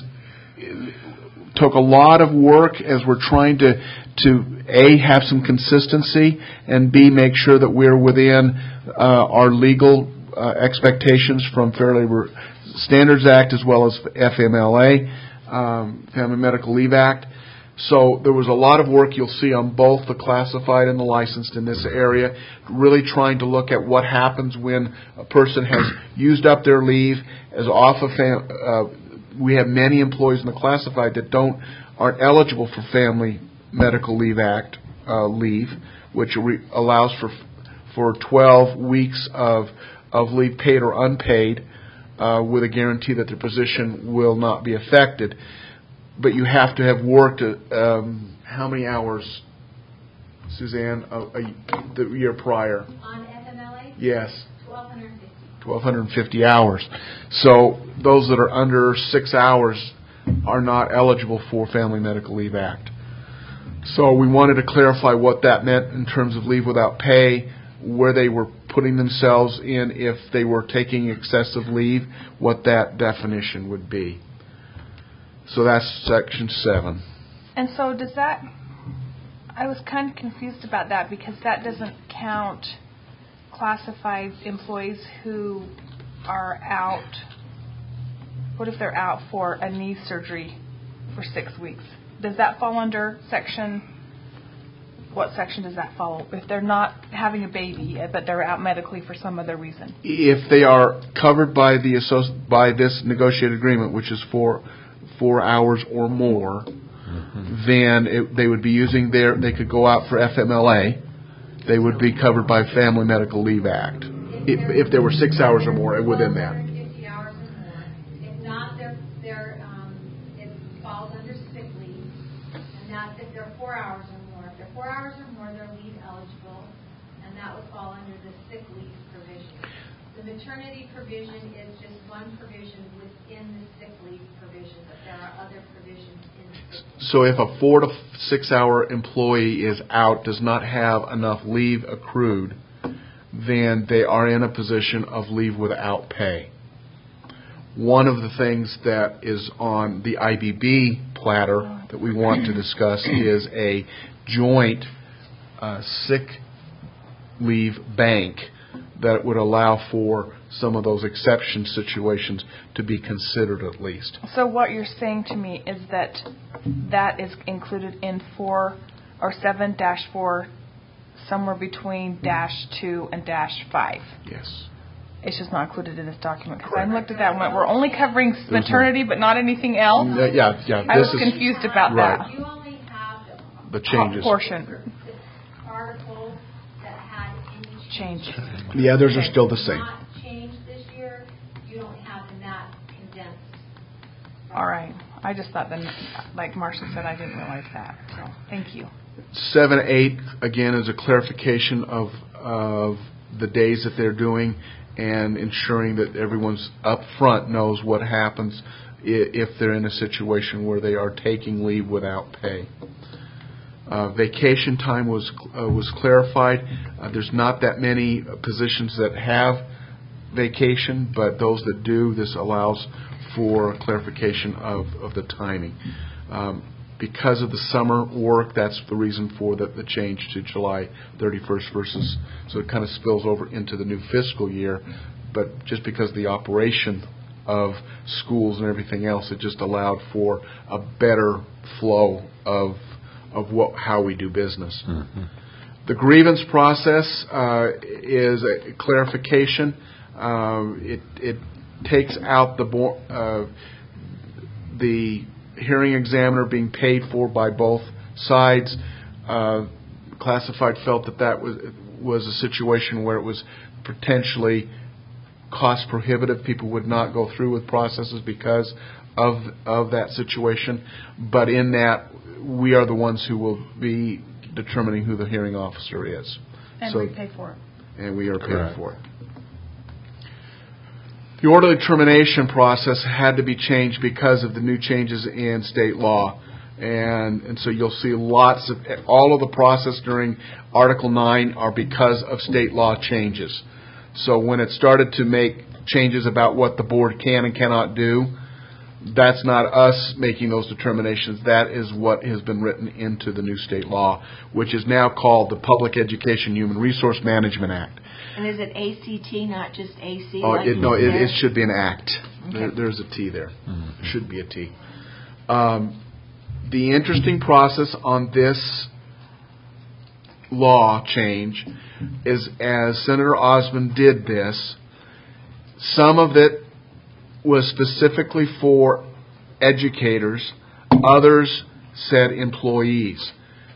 took a lot of work as we're trying to to A, have some consistency, and B, make sure that we're within uh, our legal uh, expectations from Fair Labor Standards Act as well as F M L A, um, Family Medical Leave Act. So there was a lot of work you'll see on both the classified and the licensed in this area, really trying to look at what happens when a person has used up their leave, as off of fam- uh, we have many employees in the classified that don't aren't eligible for Family Medical Leave Act uh, leave, which re- allows for for twelve weeks of of leave, paid or unpaid, uh, with a guarantee that their position will not be affected. But you have to have worked um, how many hours, Suzanne, a, a, the year prior? On F M L A? Yes. twelve fifty. twelve fifty hours. So those that are under six hours are not eligible for Family Medical Leave Act. So we wanted to clarify what that meant in terms of leave without pay, where they were putting themselves in if they were taking excessive leave, what that definition would be. So that's section seven. And so does that, I was kind of confused about that because that doesn't count classified employees who are out. What if they're out for a knee surgery for six weeks? Does that fall under section, what section does that follow? If they're not having a baby, but they're out medically for some other reason? If they are covered by the by this negotiated agreement, which is for four hours or more, mm-hmm. then it, they would be using their, they could go out for F M L A. They would be covered by Family Medical Leave Act. If, if there were six hours or more within that. If not, they're, they're, um, it falls under sick leave. And that's if they're four hours or more. If they're four hours or more, they're leave eligible. And that would fall under the sick leave provision. The maternity provision is just one provision within the sick leave provision, but there are other provisions in sick leave. So if a four to six hour employee is out, does not have enough leave accrued, then they are in a position of leave without pay. One of the things that is on the I B B platter that we want to discuss is a joint uh, sick leave bank that would allow for some of those exception situations to be considered at least. So what you're saying to me is that that is included in four or seven dash four, somewhere between dash two and dash five. Yes. It's just not included in this document because I looked at that and went, we're only covering maternity but not anything else. Yeah, yeah. yeah I was this confused is, about right. that. You only have The changes. Portion. the articles that had any Change. The others are still the same. Not changed this year. You don't have in that condensed. All right. I just thought that, like Marcia said, I didn't realize that. So thank you. Seven, eight, again, is a clarification of of the days that they're doing and ensuring that everyone's up front knows what happens if they're in a situation where they are taking leave without pay. Uh, vacation time was uh, was clarified. Uh, there's not that many positions that have vacation, but those that do, this allows for clarification of, of the timing. Um, because of the summer work, that's the reason for the, the change to July thirty-first versus, so it kind of spills over into the new fiscal year. But just because of the operation of schools and everything else, it just allowed for a better flow of of what how we do business. Mm-hmm. The grievance process uh, is a clarification. Uh, it it takes out the bo- uh, the hearing examiner being paid for by both sides. Uh, classified felt that that was was a situation where it was potentially cost prohibitive. People would not go through with processes because of of that situation. But in that, we are the ones who will be determining who the hearing officer is. And so, we pay for it. And we are Correct. paying for it. The orderly termination process had to be changed because of the new changes in state law. And, and so you'll see lots of, all of the process during Article nine are because of state law changes. So when it started to make changes about what the board can and cannot do, that's not us making those determinations. That is what has been written into the new state law, which is now called the Public Education Human Resource Management Act. And is it A C T, not just A C? Oh, like it, no, it, there? it should be an act. Okay. There, there's a T there. Mm-hmm. Should be a T. Um, the interesting process on this law change is, as Senator Osmond did this, some of it was specifically for educators. Others said employees.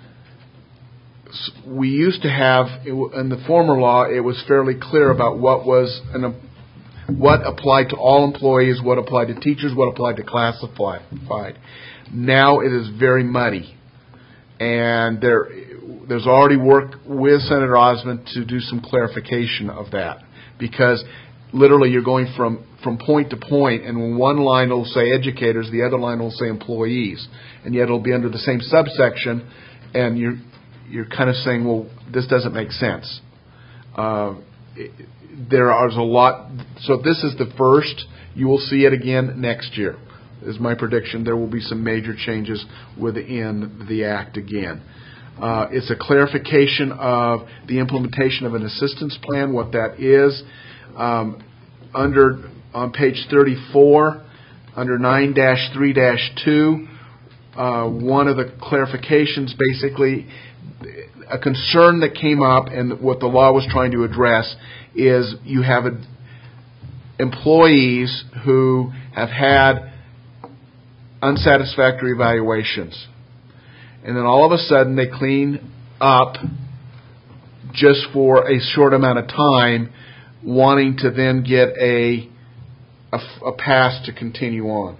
We used to have, in the former law, it was fairly clear about what was an, what applied to all employees, what applied to teachers, what applied to classified. Now it is very muddy, and there, there's already work with Senator Osmond to do some clarification of that, because literally you're going from, from point to point, and when one line will say educators, the other line will say employees, and yet it'll be under the same subsection, and you're you're kind of saying, well, this doesn't make sense. Uh, it, there is a lot. So this is the first. You will see it again next year, is my prediction. There will be some major changes within the Act again. Uh, it's a clarification of the implementation of an assistance plan, what that is. Um, under on page thirty-four, under nine dash three dash two, uh, one of the clarifications, basically, a concern that came up and what the law was trying to address is you have a, employees who have had unsatisfactory evaluations, and then all of a sudden they clean up just for a short amount of time, wanting to then get a, a, a pass to continue on.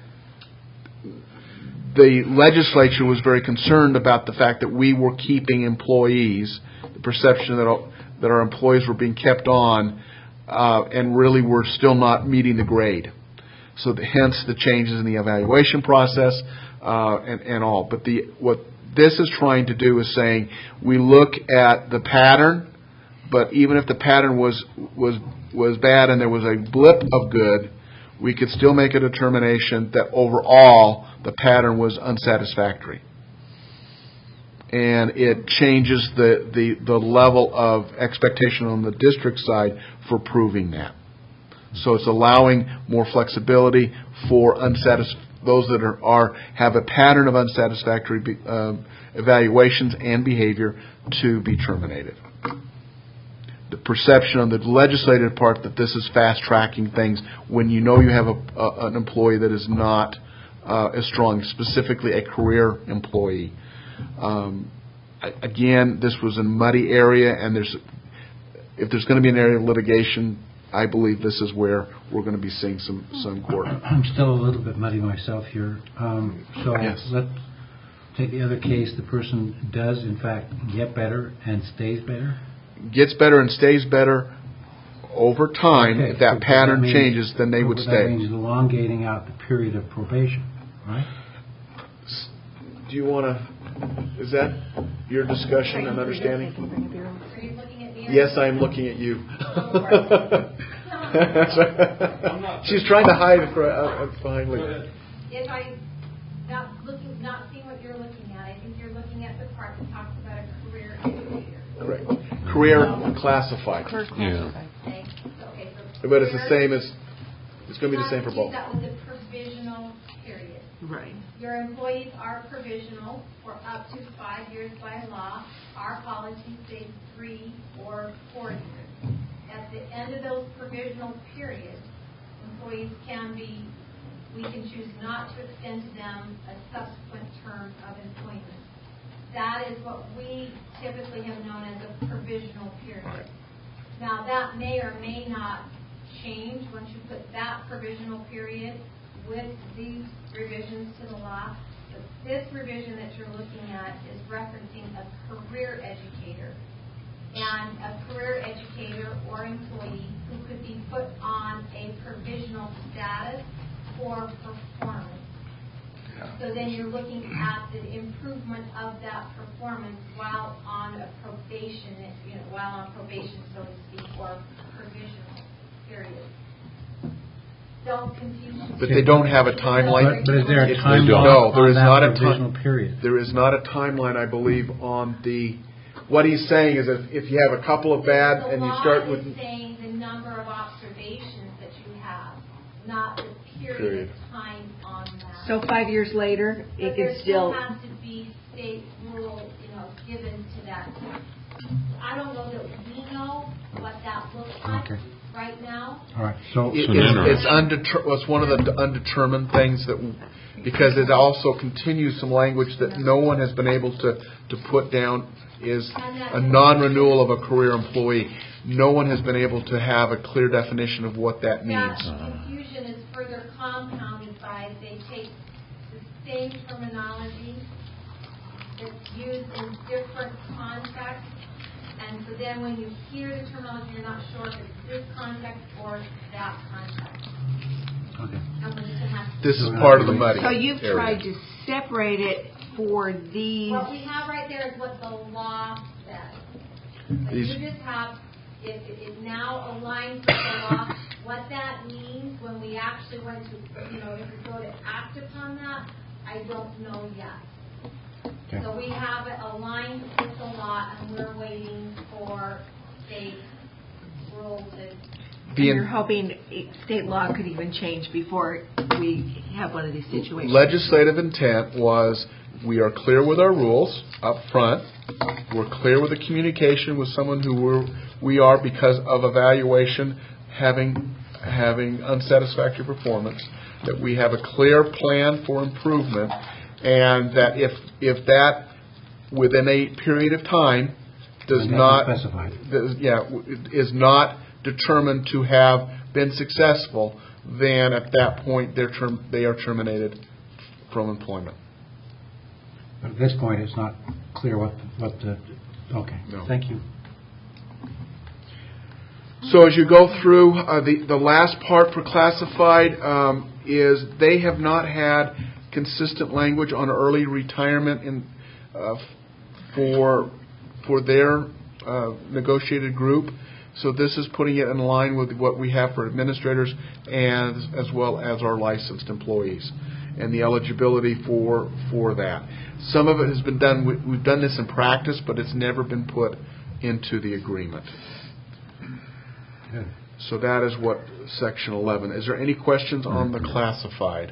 The legislature was very concerned about the fact that we were keeping employees, the perception that, that our employees were being kept on, uh, and really were still not meeting the grade. So the, hence the changes in the evaluation process uh, and, and all. But the what this is trying to do is saying we look at the pattern, but even if the pattern was was was bad and there was a blip of good, we could still make a determination that overall the pattern was unsatisfactory. and it changes the, the, the level of expectation on the district side for proving that. So it's allowing more flexibility for unsatis- those that are, are have a pattern of unsatisfactory be, uh, evaluations and behavior to be terminated. The perception on the legislative part that this is fast-tracking things when you know you have a, a, an employee that is not uh, as strong, specifically a career employee. Um, again, this was a muddy area, and there's if there's going to be an area of litigation, I believe this is where we're going to be seeing some, some court. I'm still a little bit muddy myself here. Um, so yes. Let's take the other case. The person does, in fact, get better and stays better? Gets better and stays better over time. Okay, if that so pattern that means, changes, then they would that stay. That means elongating out the period of probation, right? Do you want to, is that your discussion and understanding? Are you looking at me? Yes, I am looking at you. She's trying to hide it for, uh, behind Lee. If I not looking, not seeing what you're looking at, I think you're looking at the part that talks about a career educator. Correct. Career classified. Career classified. Okay. Okay. So but it's the same as, it's going to be the same for both. That was a provisional period. Right. Your employees are provisional for up to five years by law. Our policy says three or four years. At the end of those provisional periods, employees can be, we can choose not to extend to them a subsequent term of employment. That is what we typically have known as a provisional period. Now, that may or may not change once you put that provisional period with these revisions to the law. But this revision that you're looking at is referencing a career educator. And a career educator or employee who could be put on a provisional status for performance. So then you're looking at the improvement of that performance while on a probation, you know, while on probation, so to speak, or provisional period. Don't confuse. But they don't have a timeline. But, but is there a timeline? No, there is not a provisional period. There is not a timeline, I believe, on the. What he's saying is that if you have a couple of bad the and you law start with. is saying the number of observations that you have, not the period, period. of time on that. So five years later, but it there could still. has to be state rule, you know, given to that. I don't know that we know what that looks like okay. right now. All right. So it, it's, it's, undeter- it's one of the undetermined things that, because it also continues some language that no one has been able to, to put down is a non-renewal of a career employee. No one has been able to have a clear definition of what that means. That confusion is further compounded by they take the same terminology that's used in different contexts, and so then when you hear the terminology, you're not sure if it's this context or that context. Okay. And we're just gonna have to This is part of the muddy. So you've area. tried to separate it for these. What we have right there is what the law says. But These- you just have, it, it, it now aligns with the law. What that means when we actually went to, you know, if we go to act upon that, I don't know yet. Okay. So we have it aligned with the law, and we're waiting for state rules to. And you're hoping state law could even change before we have one of these situations. Legislative intent was we are clear with our rules up front. We're clear with the communication with someone who we're, we are because of evaluation having having unsatisfactory performance. That we have a clear plan for improvement, and that if if that within a period of time does not specified. does, yeah is not determined to have been successful, then at that point they're term, they are terminated from employment. But at this point, it's not clear what what the. Okay. No. Thank you. So as you go through, uh, the the last part for classified um, is they have not had consistent language on early retirement in uh, for for their uh, negotiated group. So this is putting it in line with what we have for administrators and as well as our licensed employees. and the eligibility for for that. Some of it has been done. We, we've done this in practice, but it's never been put into the agreement. Good. So that is what Section eleven. Is there any questions on the classified?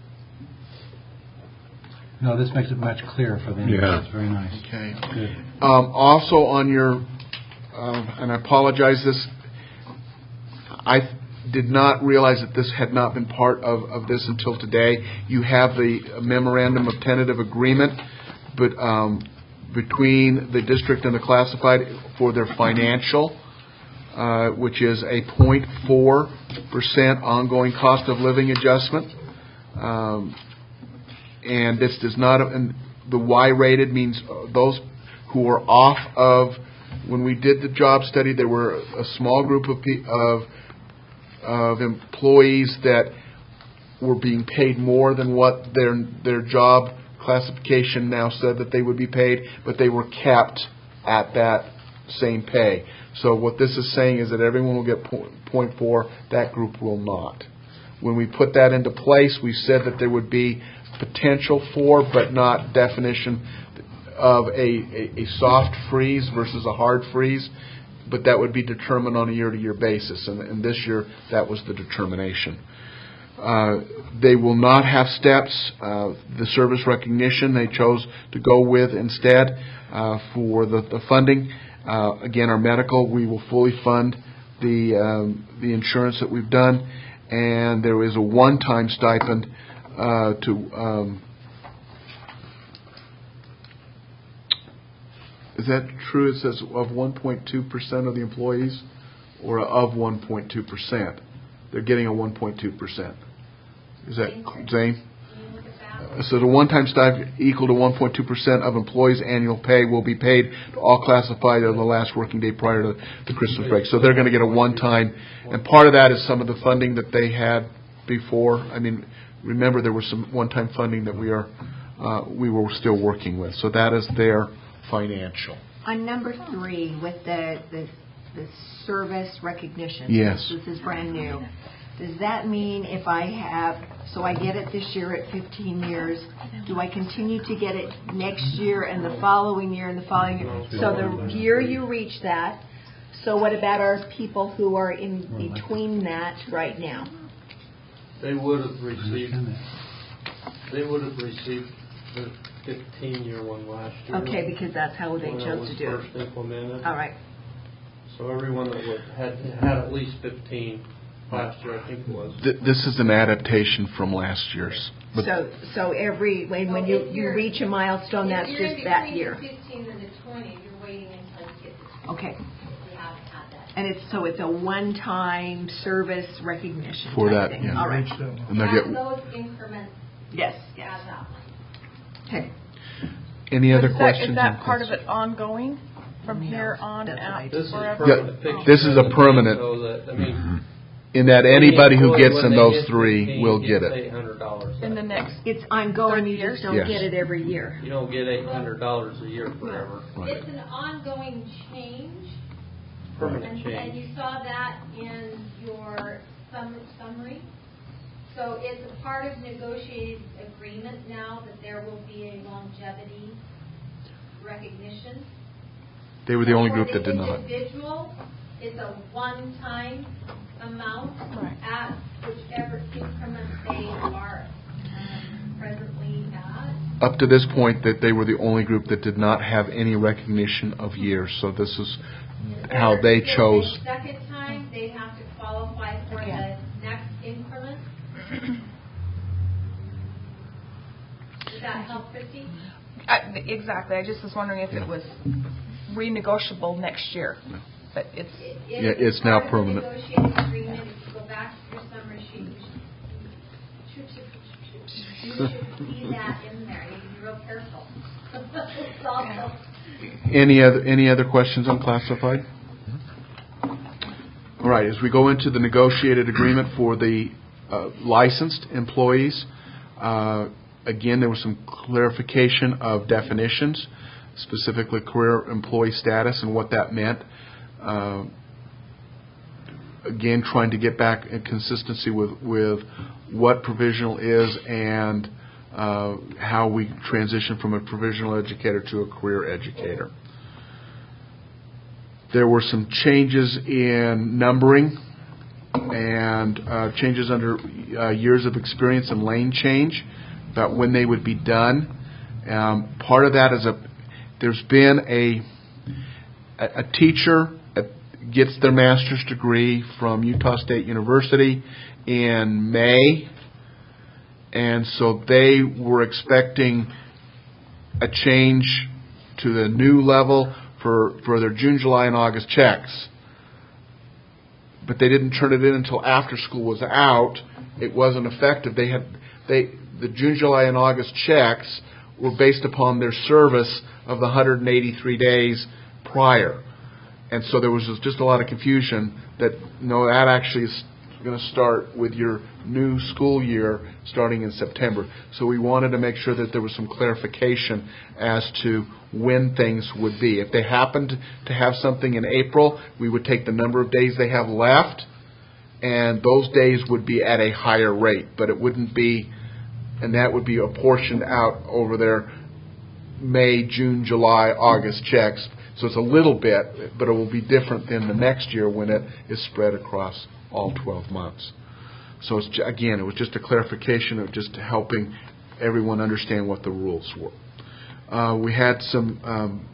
No, this makes it much clearer for them. Yeah. It's very nice. Okay. Good. Um, also on your, um, and I apologize, this, I did not realize that this had not been part of, of this until today. You have the memorandum of tentative agreement, but um, between the district and the classified for their financial, uh, which is a zero point four percent ongoing cost of living adjustment. Um, and this does not, and the Y-rated means those who are off of, when we did the job study, there were a small group of pe- of of employees that were being paid more than what their their job classification now said that they would be paid, but they were capped at that same pay. So what this is saying is that everyone will get zero point four, that group will not. When we put that into place, we said that there would be potential for, but not definition of a, a, a soft freeze versus a hard freeze, but that would be determined on a year-to-year basis, and, and this year that was the determination. Uh, they will not have steps. Uh, the service recognition they chose to go with instead uh, for the, the funding. Uh, again, our medical, we will fully fund the um, the insurance that we've done, and there is a one-time stipend uh, to um, is that true? It says of one point two percent of the employees, or of one point two percent. They're getting a one point two percent. Is that Zane? So the one-time stipend equal to one point two percent of employees' annual pay will be paid to all classified on the last working day prior to the Christmas break. So they're going to get a one-time, and part of that is some of the funding that they had before. I mean, remember there was some one-time funding that we are uh, we were still working with. So that is their financial. On number three, with the the, the service recognition. Yes. This is brand new. Does that mean if I have, so I get it this year at fifteen years, do I continue to get it next year and the following year and the following year? So the year you reach that, so what about our people who are in between that right now? They would have received, they would have received the fifteen-year one last year. Okay, because that's how they chose to do it. When it was first implemented. All right. So everyone that would, had had at least fifteen last year, I think it was. Th- this is an adaptation from last year's. But So so every, when, when you, you reach a milestone, that's If you're just that between year. the fifteen and the twenty, you're waiting until you get to twenty. Okay. We haven't had that. And it's, so it's a one-time service recognition For type that, thing. yeah. All right. And they'll As get- those increments. Yes, yes. As outlined. Okay. Any other Is that- questions? Is that on part this? of it ongoing from here on out This is forever? permanent. Oh. This is a permanent. So that, I mean, In that anybody who employee, gets when in they those hit three fifteen, will gets get it. eight hundred dollars. In the next, It's ongoing, you just don't Yes. get it every year. You don't get eight hundred dollars a year forever. It's an ongoing change. Permanent And, change. and you saw that in your sum- summary. So it's a part of negotiated agreement now that there will be a longevity recognition. They were the only For group the that did not. individual, it's a one-time amount at whichever increment they are um, presently at. Up to this point, that they were the only group that did not have any recognition of years. So this is how they If chose. the second time, they have to qualify for the next increment. Does that help, Christy? I, exactly. I just was wondering if it was renegotiable next year, but it's. It- Yeah, it it's is now part of the permanent. negotiated agreement. If you go back to your summary sheet, you should, you should see that in there. You can be real careful. It's also- Any other any other questions on classified? All right. As we go into the negotiated agreement for the uh, licensed employees, uh, again there was some clarification of definitions, specifically career employee status and what that meant. Uh, again, trying to get back in consistency with, with what provisional is and uh, how we transition from a provisional educator to a career educator. There were some changes in numbering and uh, changes under uh, years of experience and lane change about when they would be done. Um, part of that is a there's been a a, a teacher at, gets their master's degree from Utah State University in May, and so they were expecting a change to the new level for, for their June, July, and August checks. But they didn't turn it in until after school was out. It wasn't effective. They had they the June, July, and August checks were based upon their service of the one hundred eighty-three days prior. And so there was just a lot of confusion that, no, that actually is going to start with your new school year starting in September. So we wanted to make sure that there was some clarification as to when things would be. If they happened to have something in April, we would take the number of days they have left, and those days would be at a higher rate. But it wouldn't be, and that would be apportioned out over their May, June, July, August checks. So it's a little bit, but it will be different than the next year when it is spread across all twelve months. So it's, again, it was just a clarification of just helping everyone understand what the rules were. Uh, we had some, um,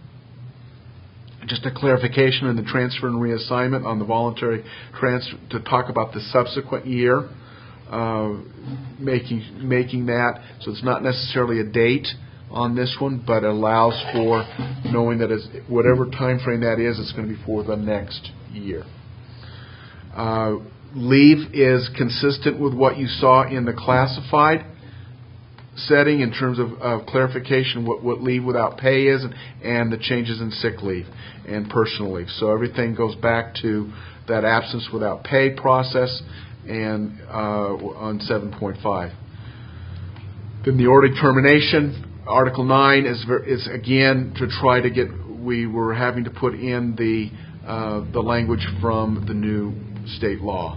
just a clarification in the transfer and reassignment on the voluntary transfer to talk about the subsequent year, uh, making making that so it's not necessarily a date on this one, but allows for knowing that it's, whatever time frame that is, it's going to be for the next year. Uh, leave is consistent with what you saw in the classified setting in terms of, of clarification what, what leave without pay is and, and the changes in sick leave and personal leave. So everything goes back to that absence without pay process and uh, on seven point five. Then the order termination. Article nine is, is again to try to get, we were having to put in the uh, the language from the new state law.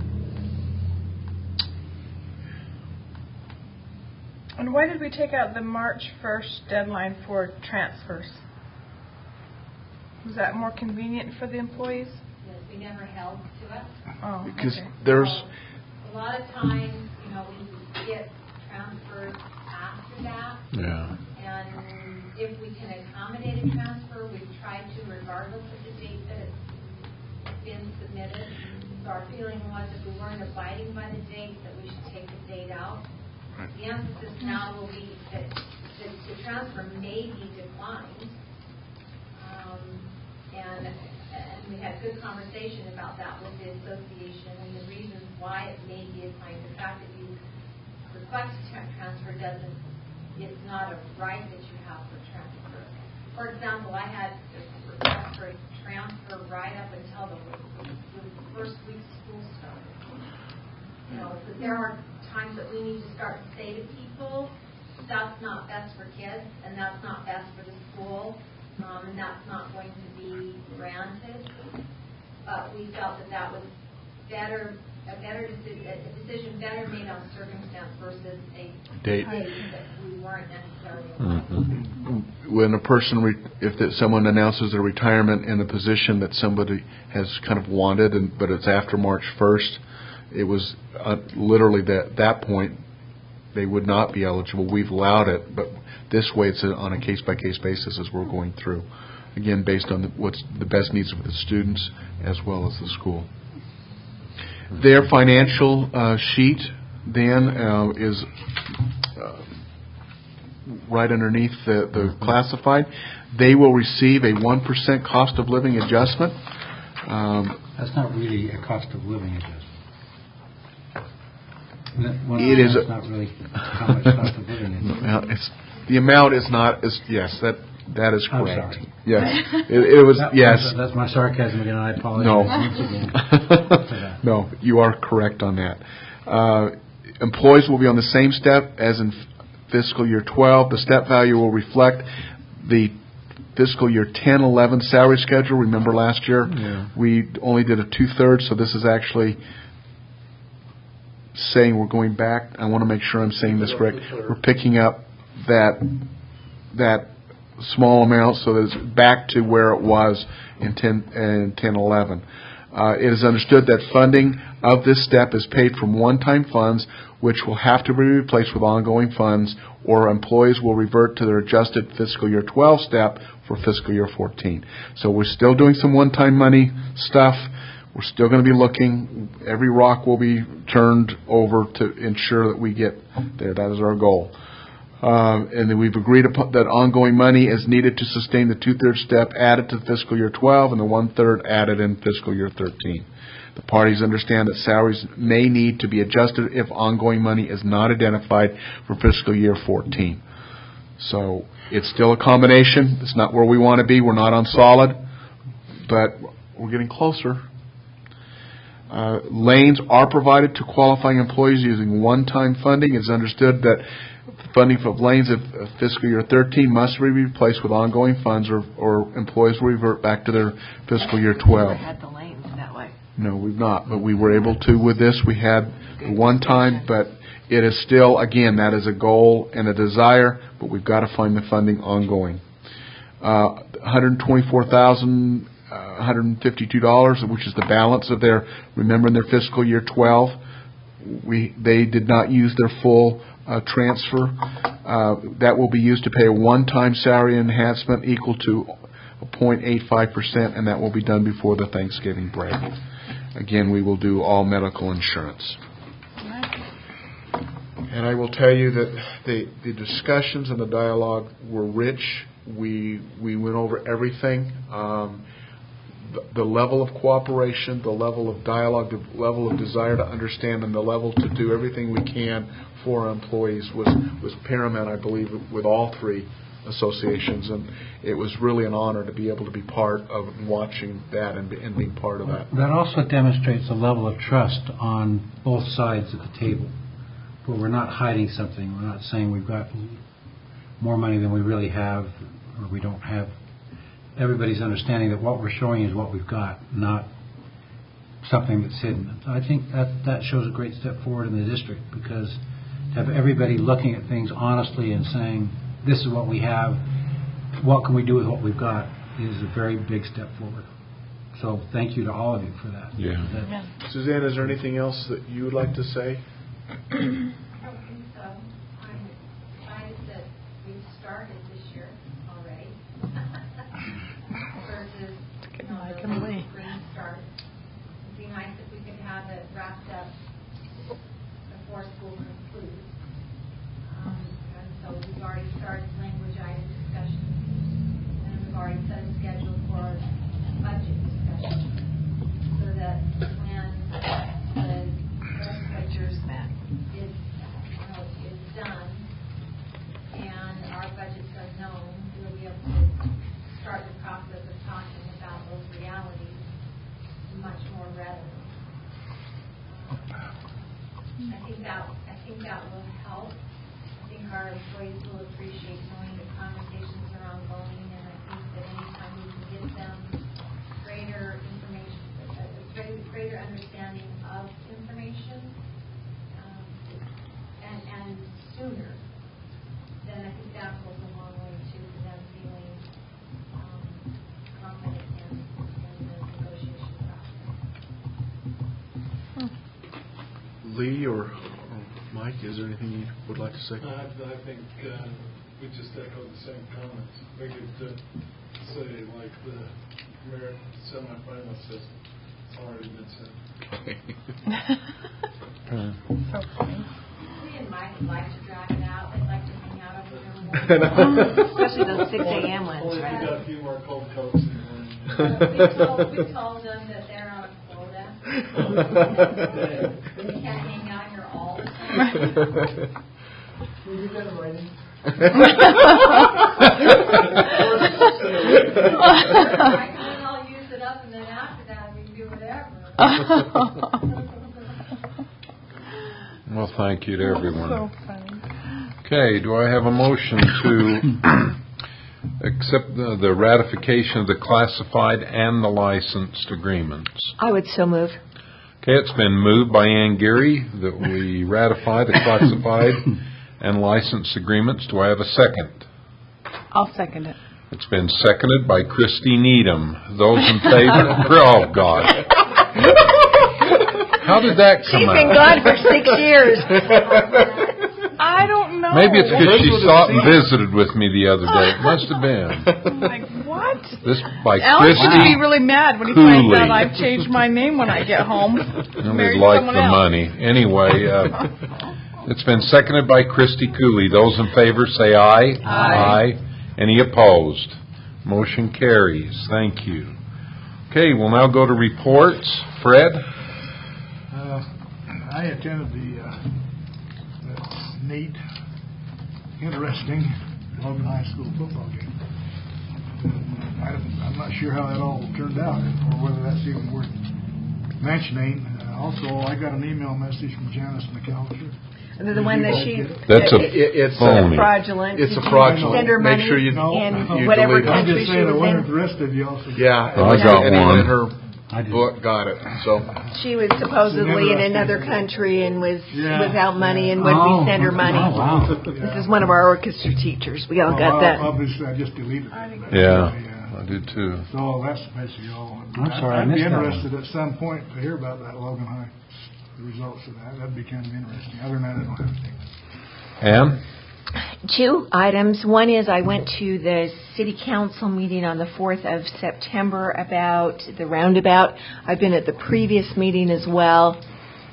And why did we take out the March first deadline for transfers? Was that more convenient for the employees? Yes, we never held to it. Oh, because okay. there's a lot of times, you know, we get transfers after that. Yeah. And if we can accommodate a transfer, we've tried to, regardless of the date that it's been submitted. So our feeling was if we weren't abiding by the date, that we should take the date out. Right. The emphasis now will be that the, the transfer may be declined. Um, and, and we had good conversation about that with the association and the reasons why it may be declined. The fact that you request a transfer doesn't, it's not a right that you have for transfer. For example, I had a request for a transfer right up until the, the first week school started. You know, but there are times that we need to start to say to people, that's not best for kids, and that's not best for the school, um, and that's not going to be granted. But we felt that that was better. A better decision, a decision better made on circumstance versus a date that we weren't necessarily. Mm-hmm. When a person, re- if that someone announces their retirement in a position that somebody has kind of wanted, and but it's after March first, it was uh, literally that that point they would not be eligible. We've allowed it, but this way it's a, on a case by case basis as we're going through. Again, based on the, what's the best needs of the students as well as the school. Their financial uh, sheet then uh, is uh, right underneath the, the classified. They will receive a one percent cost of living adjustment. Um, That's not really a cost of living adjustment. It is. That's not really how much cost of living is. Well, it's, the amount is not. Is yes, that that is I'm correct. sorry. Yes, it, it was. That, yes, that's my sarcasm again. I apologize. No, once again. no, you are correct on that. Uh, employees will be on the same step as in fiscal year twelve. The step value will reflect the fiscal year ten eleven salary schedule. Remember last year Yeah. we only did a two-thirds, so this is actually saying we're going back. I want to make sure I'm saying this correct. We're picking up that that small amount so that it's back to where it was in ten eleven. Uh, it is understood that funding of this step is paid from one-time funds, which will have to be replaced with ongoing funds, or employees will revert to their adjusted fiscal year twelve step for fiscal year fourteen. So we're still doing some one-time money stuff. We're still going to be looking. Every rock will be turned over to ensure that we get there. That is our goal. Um, and then we've agreed upon that ongoing money is needed to sustain the two-thirds step added to fiscal year twelve and the one-third added in fiscal year thirteen. The parties understand that salaries may need to be adjusted if ongoing money is not identified for fiscal year fourteen. So it's still a combination. It's not where we want to be. We're not on solid, but we're getting closer. Uh, lanes are provided to qualifying employees using one-time funding. It's understood that funding for lanes of fiscal year thirteen must be replaced with ongoing funds, or, or employees will revert back to their fiscal year twelve. Never had the lanes that way. No, we've not, but we were able to with this. We had one time, but it is still, again, that is a goal and a desire, but we've got to find the funding ongoing. Uh, one hundred twenty-four thousand one hundred fifty-two dollars, which is the balance of their, remember in their fiscal year twelve, we they did not use their full uh, transfer. Uh, that will be used to pay a one-time salary enhancement equal to zero point eight five percent, and that will be done before the Thanksgiving break. Again, we will do all medical insurance. And I will tell you that the, the discussions and the dialogue were rich. We we went over everything. Um, the, the level of cooperation, the level of dialogue, the level of desire to understand, and the level to do everything we can for our employees was, was paramount, I believe, with all three associations. And it was really an honor to be able to be part of watching that and, be, and being part of that. That also demonstrates a level of trust on both sides of the table, where we're not hiding something. We're not saying we've got more money than we really have, or we don't have. Everybody's understanding that what we're showing is what we've got, not something that's hidden. I think that that shows a great step forward in the district, because to have everybody looking at things honestly and saying, this is what we have, what can we do with what we've got, is a very big step forward. So thank you to all of you for that. Yeah. That, yeah. Suzanne, is there anything else that you would like to say? I don't think so. I'm excited that we've started this year already. Versus, you know, the green start. It'd be nice if we could have it wrapped up before school concludes. Um, and so we've already started language item discussions, and we've already set a schedule for budget discussion, so that when the legislatures is, you know, is done and our budgets are known, we'll be able to start the process of talking about those realities much more readily. Um, I think that I think that will help. I think our employees will appreciate knowing the conversations are ongoing, and I think that anytime we can give them greater information, a greater understanding of information, um, and, and sooner, then I think that goes a long way too for them feeling um, confident in, in the negotiation process. Lee or, or Mike, is there anything you would like to say? I, I think uh, we just echo the same comments. We could uh, say, like the merit semifinalist says, it's already been said. So funny. Me and Mike would like to drag it out. They'd like to hang out over there more. Especially those six a.m. ones, Only right? we got a few more cold cokes in the morning. we, told, we told them that they're on quota. They can't hang out here all the time. Will you get them writing? I can all use it up, and then after that we can do whatever. Well, thank you to everyone. So funny. Okay, do I have a motion to accept the, the ratification of the classified and the licensed agreements. I would so move. Okay, it's been moved by Ann Geary that we ratify the classified and licensed agreements. Do I have a second? I'll second it. It's been seconded by Christy Needham. Those in favor? Oh, God. How did that come She's out? been gone for six years. I don't know. Maybe it's because she saw it and visited with me the other day. It must have been. I'm like, what? This by Alan's Christy going to be really mad when he Cooley. finds out I've changed my name when I get home. And Married we'd like someone the else. money. Anyway, uh, it's been seconded by Christy Cooley. Those in favor say aye. Aye. Aye. Any opposed? Motion carries. Thank you. Okay, we'll now go to reports. Fred? Uh, I attended the uh, neat, interesting Logan High School football game. And I, I'm not sure how that all turned out, or whether that's even worth mentioning. Uh, also, I got an email message from Janice McAllister. And the one that she That's a it, it's phony. fraudulent. It's Did a fraudulent. You send her Make money sure you, in you whatever delete it. I'm country just she saying, I was wonder if in. the rest of you also. Yeah, I got anyone in one. her I did. book got it. So She was supposedly in interesting. another country and was Yeah. without money, and would Oh, we send her money? oh, wow. This is one of our orchestra teachers. We all got Well, that. Obviously, I just deleted it. Yeah, Yeah. I did too. So that's basically all. I'm sorry, I I'd be missed that one. interested at some point to hear about that Logan High, the results of that. That'd be kind of interesting. Other than that, I don't have anything. Ann? Two items. One is I went to the city council meeting on the fourth of September about the roundabout. I've been at the previous meeting as well.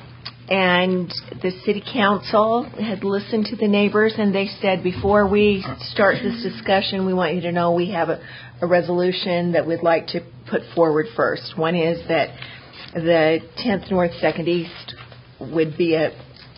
And the city council had listened to the neighbors, and they said, before we start this discussion, we want you to know we have a, a resolution that we'd like to put forward first. One is that the tenth North, second East would be a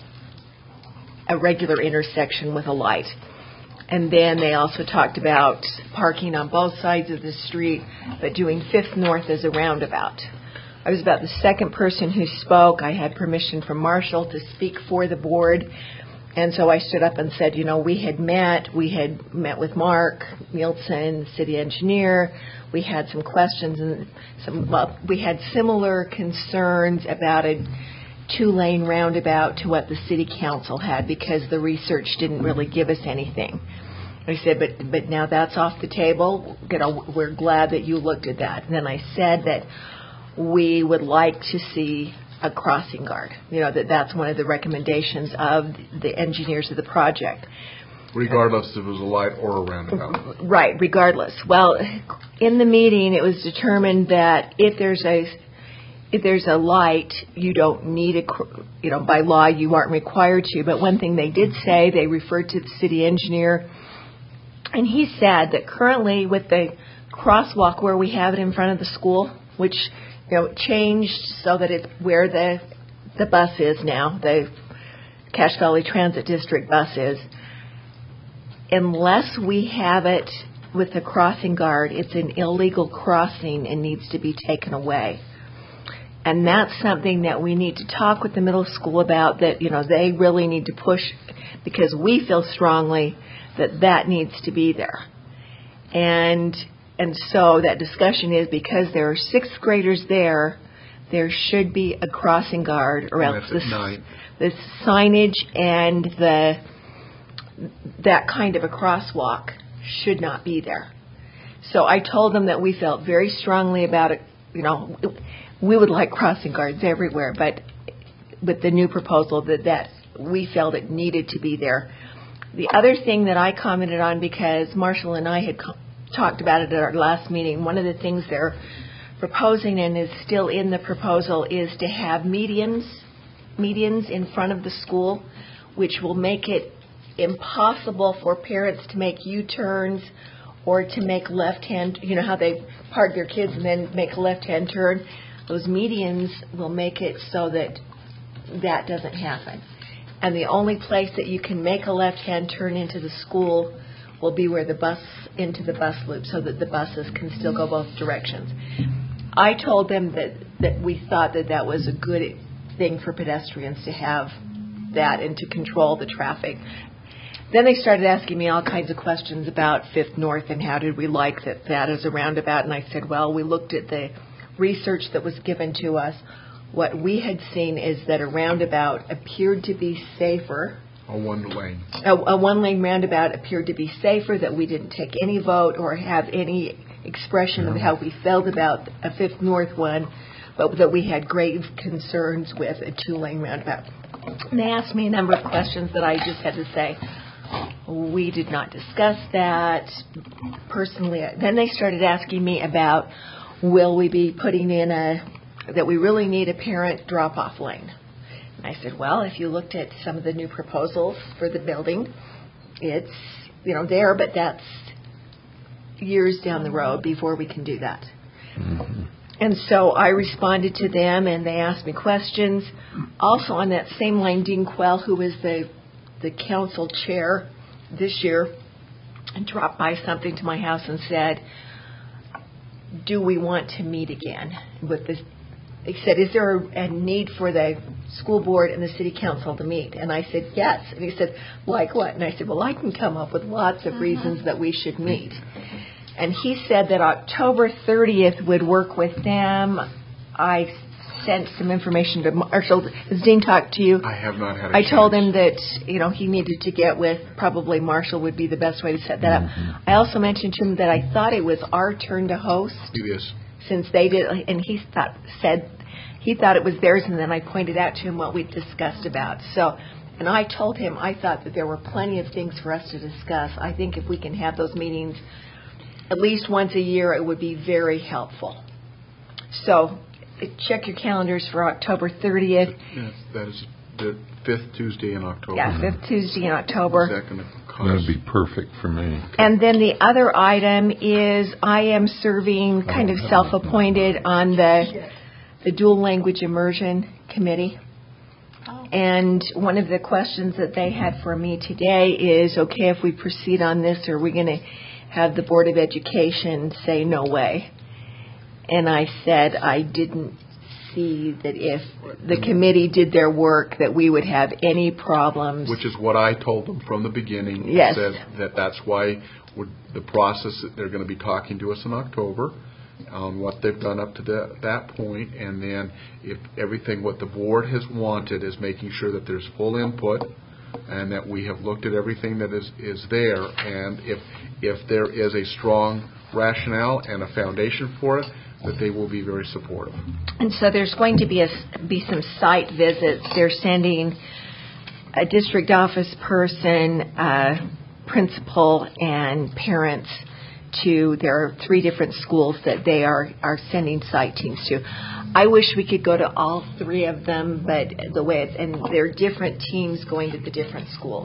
a regular intersection with a light. And then they also talked about parking on both sides of the street, but doing Fifth North as a roundabout. I was about the second person who spoke. I had permission from Marshall to speak for the board. And so I stood up and said, you know, we had met. We had met with Mark Nielsen, the city engineer. We had some questions and some, well, we had similar concerns about a two-lane roundabout to what the city council had, because the research didn't really give us anything. I said, but but now that's off the table. You know, we're glad that you looked at that. And then I said that we would like to see a crossing guard. You know, that that's one of the recommendations of the engineers of the project. regardless if it was a light or a roundabout. Right, regardless. Well, in the meeting, it was determined that if there's a if there's a light, you don't need a, you know, by law, you aren't required to. But one thing they did say, they referred to the city engineer, and he said that currently with the crosswalk where we have it in front of the school, which, you know, changed so that it's where the the bus is now, the Cache Valley Transit District bus is, unless we have it with a crossing guard, it's an illegal crossing and needs to be taken away. And that's something that we need to talk with the middle school about, that, you know, they really need to push, because we feel strongly that that needs to be there. And and so that discussion is, because there are sixth graders there, there should be a crossing guard, or else And that's at night. the signage and the that kind of a crosswalk should not be there. So I told them that we felt very strongly about it. You know, we would like crossing guards everywhere, but with the new proposal, that, that we felt it needed to be there. The other thing that I commented on, because Marshall and I had co- talked about it at our last meeting, one of the things they're proposing and is still in the proposal is to have medians, medians in front of the school, which will make it impossible for parents to make U-turns or to make left-hand, you know how they park their kids and then make a left-hand turn. Those medians will make it so that that doesn't happen. And the only place that you can make a left-hand turn into the school will be where the bus, into the bus loop, so that the buses can still go both directions. I told them that, that we thought that that was a good thing for pedestrians to have that and to control the traffic. then they started asking me all kinds of questions about Fifth North and how did we like that, that as a roundabout. And I said, well, we looked at the research that was given to us. What we had seen is that a roundabout appeared to be safer. A one lane. A, a one-lane roundabout appeared to be safer, that we didn't take any vote or have any expression of how we felt about a Fifth North one, but that we had grave concerns with a two-lane roundabout. And they asked me a number of questions that I just had to say, we did not discuss that personally. Then they started asking me about, will we be putting in a, that we really need a parent drop-off lane. And I said, well, if you looked at some of the new proposals for the building, it's, you know, there, but that's years down the road before we can do that. Mm-hmm. And so I responded to them, and they asked me questions. Also on that same line, Dean Quell, who is the the council chair this year, dropped by something to my house and said, do we want to meet again with this? He said, is there a need for the school board and the city council to meet? And I said, yes. And he said, like what? And I said, well, I can come up with lots of reasons that we should meet. And he said that October thirtieth would work with them. I sent some information to Marshall. Has Dean talked to you? I have not had a I chance. told him that, you know, he needed to get with, probably Marshall would be the best way to set that Mm-hmm. up. I also mentioned to him that I thought it was our turn to host. It is. Since they did, and he thought, said he thought it was theirs, and then I pointed out to him what we discussed about. So, and I told him I thought that there were plenty of things for us to discuss. I think if we can have those meetings at least once a year, it would be very helpful. So, check your calendars for October thirtieth. Yes, that is the fifth Tuesday in October. Yeah, fifth Tuesday in October. Is that going to cost? That would be perfect for me. And then the other item is I am serving kind of self-appointed on the the dual language immersion committee. And one of the questions that they had for me today is, okay, if we proceed on this, are we going to have the Board of Education say no way? And I said I didn't see that if the committee did their work that we would have any problems. Which is what I told them from the beginning. Yes. Said that that's why we're, the process that they're going to be talking to us in October on what they've done up to the, that point, and then if everything what the board has wanted is making sure that there's full input and that we have looked at everything that is, is there, and if if there is a strong rationale and a foundation for it, that they will be very supportive. And so there's going to be a, be some site visits. They're sending a district office person, uh, principal, and parents to, there are three different schools that they are, are sending site teams to. I wish we could go to all three of them, but the way it's, and they're different teams going to the different schools.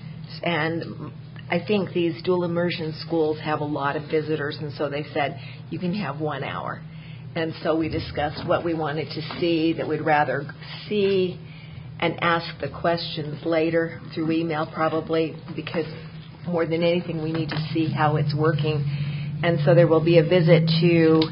And I think these dual immersion schools have a lot of visitors, and so they said you can have one hour. And so we discussed what we wanted to see, that we'd rather see and ask the questions later through email probably, because more than anything we need to see how it's working. And so there will be a visit to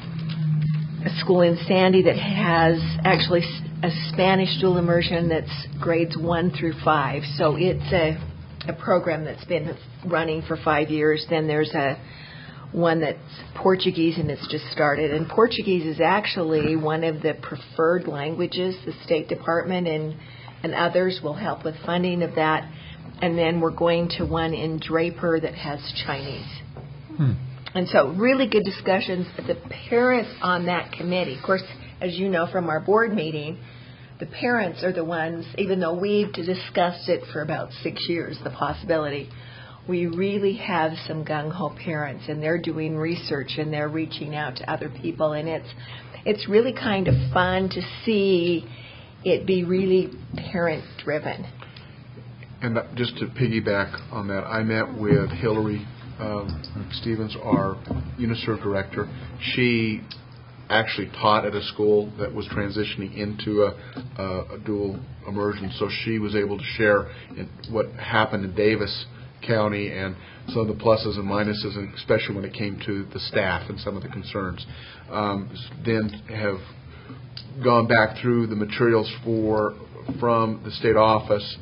a school in Sandy that has actually a Spanish dual immersion that's grades one through five. So it's a a program that's been running for five years. Then there's a one that's Portuguese, and it's just started. And Portuguese is actually one of the preferred languages. The State Department and, and others will help with funding of that. And then we're going to one in Draper that has Chinese. Hmm. And so really good discussions. The parents on that committee, of course, as you know from our board meeting, the parents are the ones, even though we've discussed it for about six years, the possibility, we really have some gung-ho parents, and they're doing research and they're reaching out to other people, and it's it's really kind of fun to see it be really parent-driven. And just to piggyback on that, I met with Hillary um, Stevens, our UNICEF director. She actually taught at a school that was transitioning into a, a, a dual immersion, so she was able to share in what happened in Davis County and some of the pluses and minuses, and especially when it came to the staff and some of the concerns. Um, then have gone back through the materials for from the state office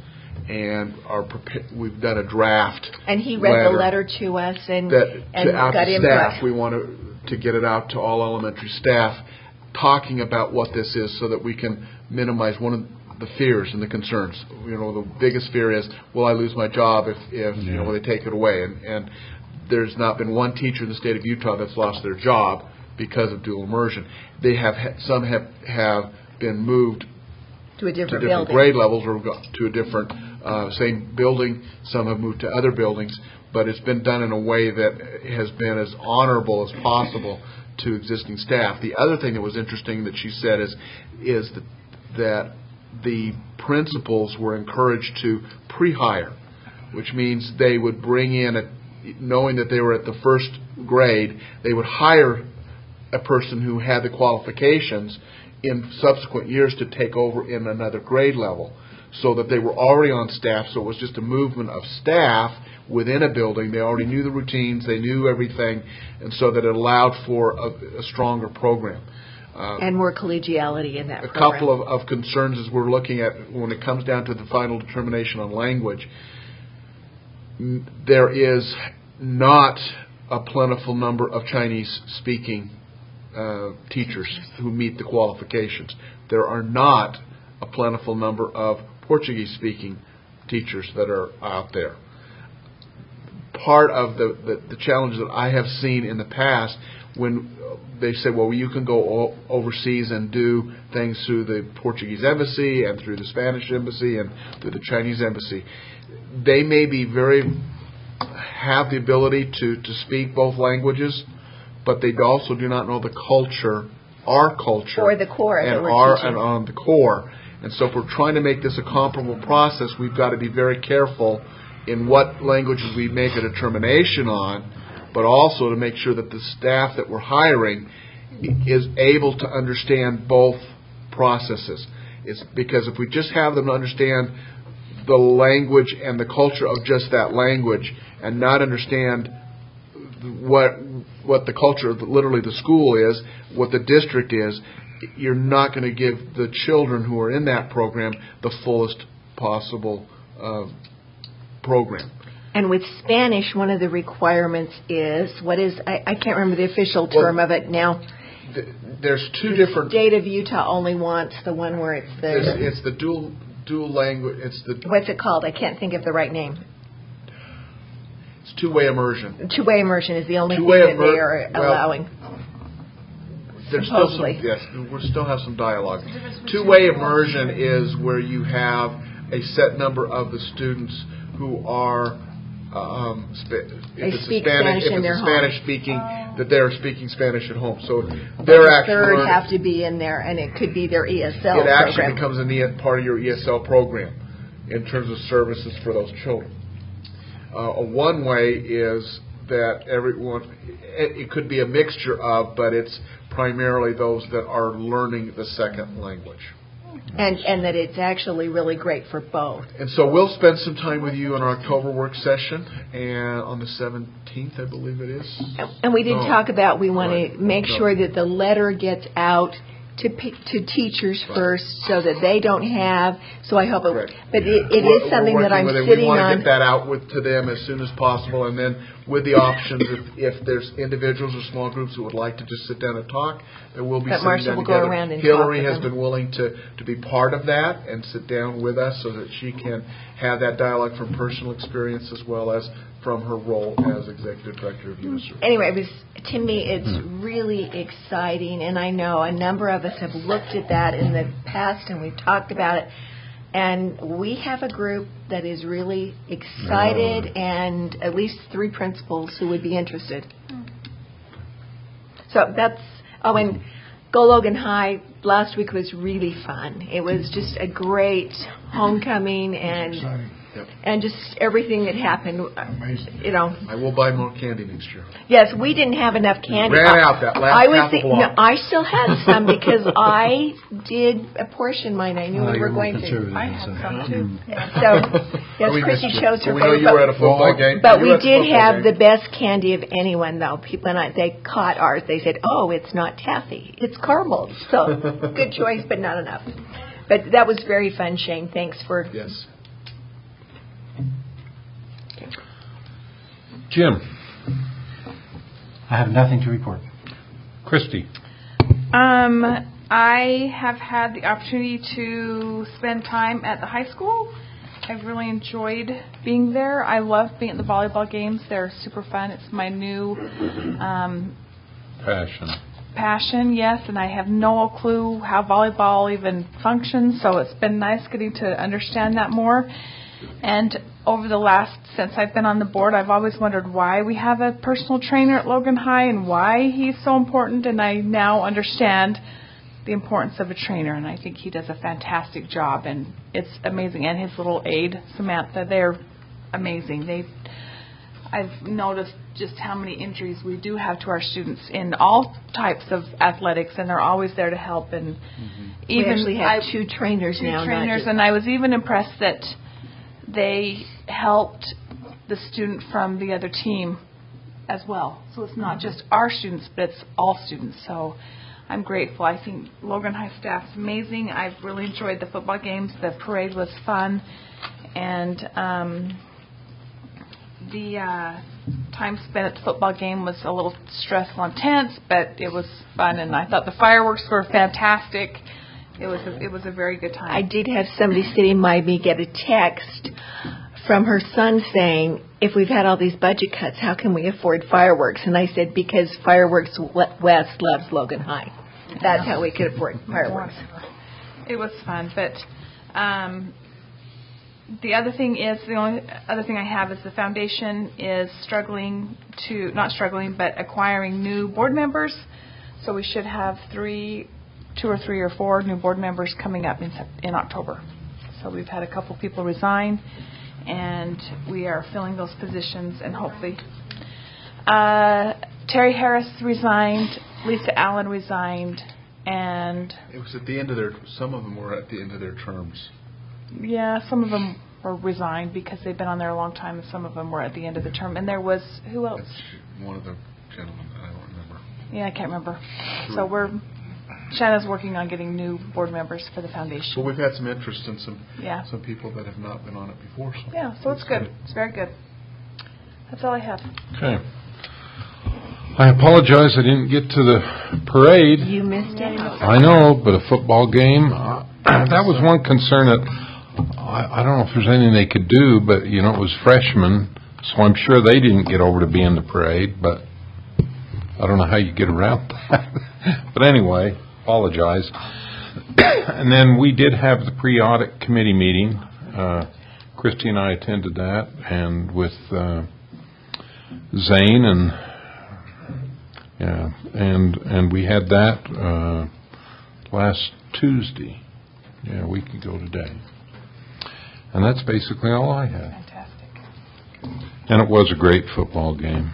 and are prepa- we've done a draft. And he read letter the letter to us and, that, and to out got to input. staff. We want to, to get it out to all elementary staff, talking about what this is so that we can minimize one of the fears and the concerns. You know, the biggest fear is, will I lose my job if, if yeah. you know, will they take it away? And, and there's not been one teacher in the state of Utah that's lost their job because of dual immersion. They have some have have been moved to a different, to different building. grade levels or to a different uh, same building. Some have moved to other buildings, but it's been done in a way that has been as honorable as possible to existing staff. The other thing that was interesting that she said is is that, that the principals were encouraged to pre-hire, which means they would bring in, a, knowing that they were at the first grade, they would hire a person who had the qualifications in subsequent years to take over in another grade level, so that they were already on staff, so it was just a movement of staff within a building. They already knew the routines, they knew everything, and so that it allowed for a, a stronger program. Uh, and more collegiality in that a program. couple of, of concerns as we're looking at when it comes down to the final determination on language. N- there is not a plentiful number of Chinese-speaking uh, teachers who meet the qualifications. There are not a plentiful number of Portuguese-speaking teachers that are out there. Part of the, the, the challenge that I have seen in the past when they say, well, you can go o- overseas and do things through the Portuguese embassy and through the Spanish embassy and through the Chinese embassy. They may be very, have the ability to, to speak both languages, but they also do not know the culture, our culture. Or the core and that we're our, teaching. and on the core. And so if we're trying to make this a comparable process, we've got to be very careful in what languages we make a determination on, but also to make sure that the staff that we're hiring is able to understand both processes. It's because if we just have them understand the language and the culture of just that language and not understand what what the culture of the, literally the school is, what the district is, you're not going to give the children who are in that program the fullest possible uh, program. And with Spanish, one of the requirements is, what is, I, I can't remember the official term well, of it now. Th- there's two the different... The state of Utah only wants the one where it's the... It's, it's the dual dual language, it's the... What's it called? I can't think of the right name. It's two-way immersion. Two-way immersion is the only two-way thing that immer- they are well, allowing. There's still some, yes, we still have some dialogue. Two-way immersion is where you have a set number of the students who are... Um, sp- if they it's speak a Spanish, Spanish if in it's their a home. Spanish speaking, Oh. that they're speaking Spanish at home. So But they're the actually third learning- have to be in there, and it could be their E S L it actually program. becomes an e- part of your E S L program in terms of services for those children. Uh, one way is that everyone, it, it could be a mixture of, but it's primarily those that are learning the second language. And and that it's actually really great for both. And so we'll spend some time with you in our October work session, and on the seventeenth, I believe it is. And we did No. talk about we want Right. to make No. sure that the letter gets out to p- to teachers Right. first, so that they don't have. So I hope it. Correct. But it, it We're- is something we're that I'm working with it. sitting We want on. to get that out with to them as soon as possible, and then with the options, if, if there's individuals or small groups who would like to just sit down and talk, then we'll be That sitting Marcia down will go together. around and Hillary talk with has them. been willing to, to be part of that and sit down with us so that she can have that dialogue from personal experience as well as from her role as executive director of UNICEF. Anyway, it was, to me, it's really exciting, and I know a number of us have looked at that in the past, and we've talked about it. And we have a group that is really excited, and at least three principals who would be interested. So that's, oh, and Go Logan High last week was really fun. It was just a great homecoming, and Yep. and just everything that happened. You know. I will buy more candy next year. Yes, we didn't have enough candy. Ran out that last I was half a think- block. no, I still had some because I did apportion mine. I knew Oh, we were you're more going to. conservative I than had so. some too. Mm. So yes, We Chrissy missed you. chose her We know you favorite. were at a football game. But You we were at the did football have game. the best candy of anyone, though. People and I, they caught ours. They said, "Oh, it's not taffy; it's caramel." So good choice, but not enough. But that was very fun, Shane. Thanks for yes. Jim. I have nothing to report. Christy. Um, I have had the opportunity to spend time at the high school. I've really enjoyed being there. I love being at the volleyball games. They're super fun. It's my new um, passion. Passion, yes, and I have no clue how volleyball even functions, so it's been nice getting to understand that more. And over the last, since I've been on the board, I've always wondered why we have a personal trainer at Logan High and why he's so important, and I now understand the importance of a trainer, and I think he does a fantastic job, and it's amazing. And his little aide, Samantha, they're amazing. They, I've noticed just how many injuries we do have to our students in all types of athletics, and they're always there to help. And mm-hmm. even we actually have I, two trainers two now. trainers, and I was even impressed that they helped the student from the other team as well. So it's not just our students, but it's all students. So I'm grateful. I think Logan High staff's amazing. I've really enjoyed the football games. The parade was fun. And um, the uh, time spent at the football game was a little stressful and tense, but it was fun. And I thought the fireworks were fantastic. It was a, it was a very good time. I did have somebody sitting by me get a text from her son saying, if we've had all these budget cuts, how can we afford fireworks? And I said, because Fireworks West loves Logan High. That's how we could afford fireworks. It was fun, but um, the other thing is, the only other thing I have is the foundation is struggling to, not struggling, but acquiring new board members. So we should have three, two or three or four new board members coming up in, in October. So we've had a couple people resign, and we are filling those positions, and hopefully uh, Terry Harris resigned, Lisa Allen resigned, and it was at the end of their. Some of them were at the end of their terms. Yeah, some of them were resigned because they've been on there a long time, and some of them were at the end of the term. And there was who else? That's one of the gentlemen. I don't remember. Yeah, I can't remember. So we're Shanna's working on getting new board members for the foundation. Well, we've had some interest in some yeah. some people that have not been on it before. So yeah, so it's good. good. It's very good. That's all I have. Okay. I apologize I didn't get to the parade. You missed it. I know, but a football game, uh, that was one concern that I, I don't know if there's anything they could do, but, you know, it was freshmen, so I'm sure they didn't get over to be in the parade, but I don't know how you get around that. But anyway, apologize. And then we did have the pre-audit committee meeting. Uh, Christy and I attended that, and with uh, Zane and yeah, and and we had that uh, last Tuesday. Yeah, a week ago today. And that's basically all I had. Fantastic. And it was a great football game.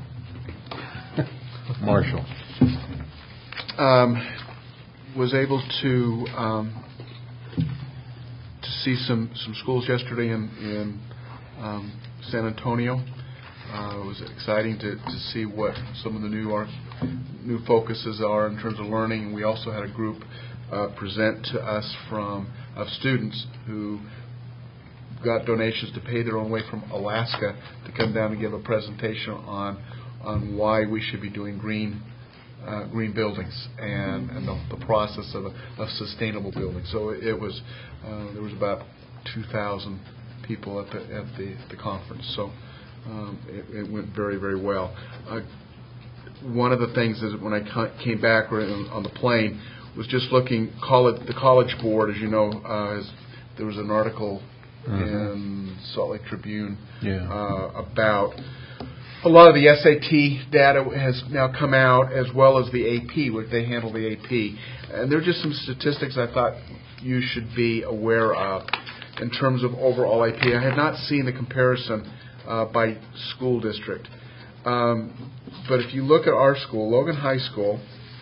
Marshall. Um, was able to um, to see some, some schools yesterday in, in um, San Antonio. Uh, it was exciting to, to see what some of the new art, new focuses are in terms of learning. We also had a group uh, present to us from of students who got donations to pay their own way from Alaska to come down and give a presentation on on why we should be doing green uh, green buildings and, and the, the process of, a, of sustainable building. So it, it was uh, there was about two thousand people at the at the, the conference. So. Um, it, it went very, very well. Uh, one of the things is when I came back on the plane was just looking, college, the College Board, as you know, uh, has, there was an article mm-hmm. in Salt Lake Tribune yeah. uh, about a lot of the S A T data has now come out, as well as the A P, which they handle the A P. And there are just some statistics I thought you should be aware of in terms of overall A P. I had not seen the comparison Uh, by school district. Um, but if you look at our school, Logan High School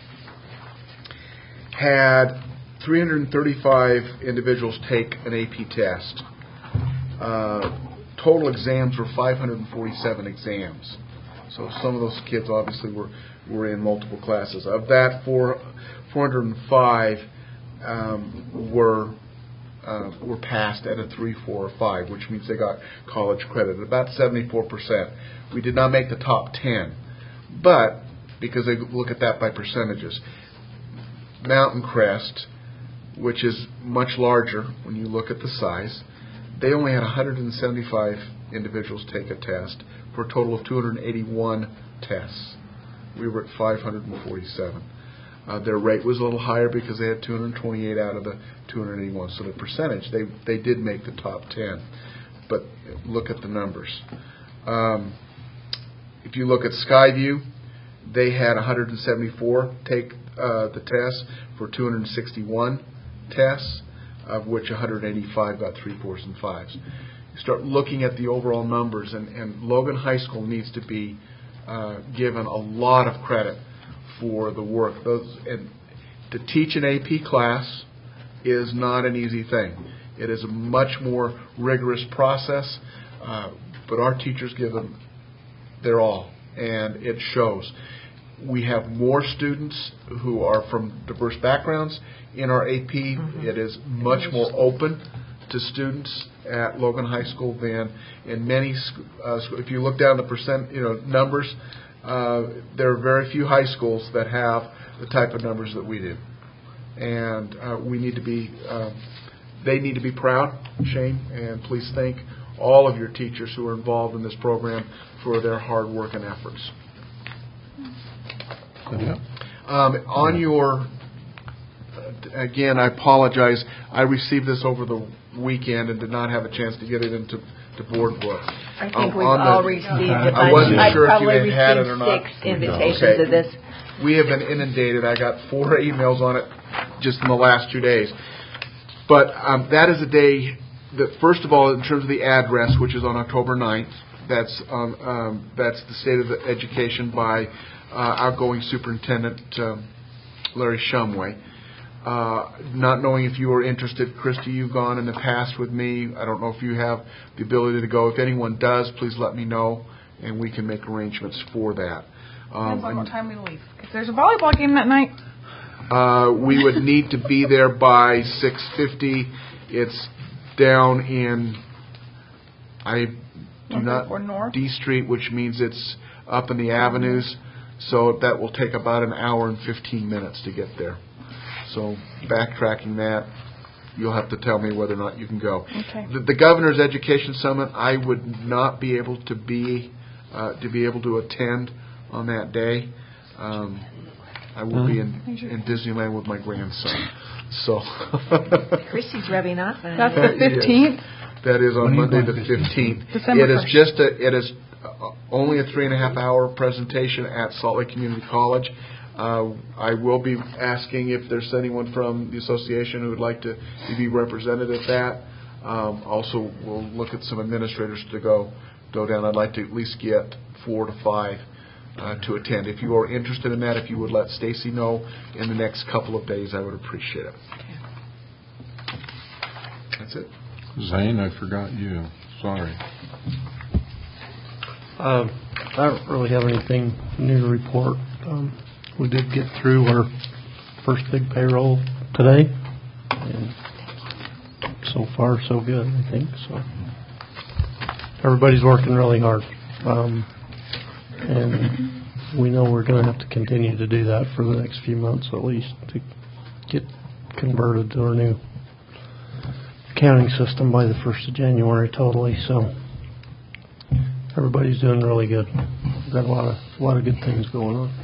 had three hundred thirty-five individuals take an A P test. Uh, total exams were five hundred forty-seven exams. So some of those kids obviously were, were in multiple classes. Of that, four, four hundred five um, were uh, were passed at a three, four, or five, which means they got college credit, about seventy-four percent. We did not make the top ten, but because they look at that by percentages. Mountain Crest, which is much larger when you look at the size, they only had one hundred seventy-five individuals take a test for a total of two hundred eighty-one tests. We were at five hundred forty-seven. Uh, their rate was a little higher because they had two hundred twenty-eight out of the two hundred eighty-one. So the percentage, they they did make the top ten. But look at the numbers. Um, if you look at Skyview, they had one hundred seventy-four take uh, the test for two hundred sixty-one tests, of which one hundred eighty-five got three, fours, and fives. You start looking at the overall numbers, and, and Logan High School needs to be uh, given a lot of credit for the work. Those and to teach an A P class is not an easy thing. It is a much more rigorous process, uh, but our teachers give them their all, and it shows. We have more students who are from diverse backgrounds in our A P. Mm-hmm. It is much more open to students at Logan High School than in many. Uh, if you look down the percent, you know, numbers, uh, there are very few high schools that have the type of numbers that we do, and uh, we need to be. Uh, they need to be proud, Shane, and please thank all of your teachers who are involved in this program for their hard work and efforts. Yeah. Um, on your, uh, again, I apologize. I received this over the weekend and did not have a chance to get it into the board book. I think um, we've the, all received it. I wasn't I sure if you probably had had it received or not. six invitations Okay. to this. We have been inundated. I got four emails on it just in the last two days. But um, that is a day that, first of all, in terms of the address, which is on October ninth, that's um, um, that's the State of the Education by uh, outgoing Superintendent um, Larry Shumway. Uh, not knowing if you were interested, Christy, you've gone in the past with me. I don't know if you have the ability to go. If anyone does, please let me know, and we can make arrangements for that. Um, Depends on what time we leave. If there's a volleyball game that night. Uh, we would need to be there by six fifty. It's down in I do not north. D Street, which means it's up in the avenues. So that will take about an hour and fifteen minutes to get there. So backtracking that, you'll have to tell me whether or not you can go. Okay. The, the Governor's Education Summit, I would not be able to be uh, to be able to attend on that day. Um, I will be in, in Disneyland with my grandson. So Chrissy's rubbing off. That's the fifteenth. That is on Monday the fifteenth. It is just a, it is only a three and a half hour presentation at Salt Lake Community College. Uh, I will be asking if there's anyone from the association who would like to, to be represented at that. Um, also, we'll look at some administrators to go go down. I'd like to at least get four to five uh, to attend. If you are interested in that, if you would let Stacy know in the next couple of days, I would appreciate it. That's it. Zane, I forgot you. Sorry. Uh, I don't really have anything new to report. Um, we did get through our first big payroll today, and so far so good, I think. So everybody's working really hard, um, and we know we're going to have to continue to do that for the next few months at least to get converted to our new accounting system by the first of January totally. So everybody's doing really good. We've got a lot of a lot of good things going on.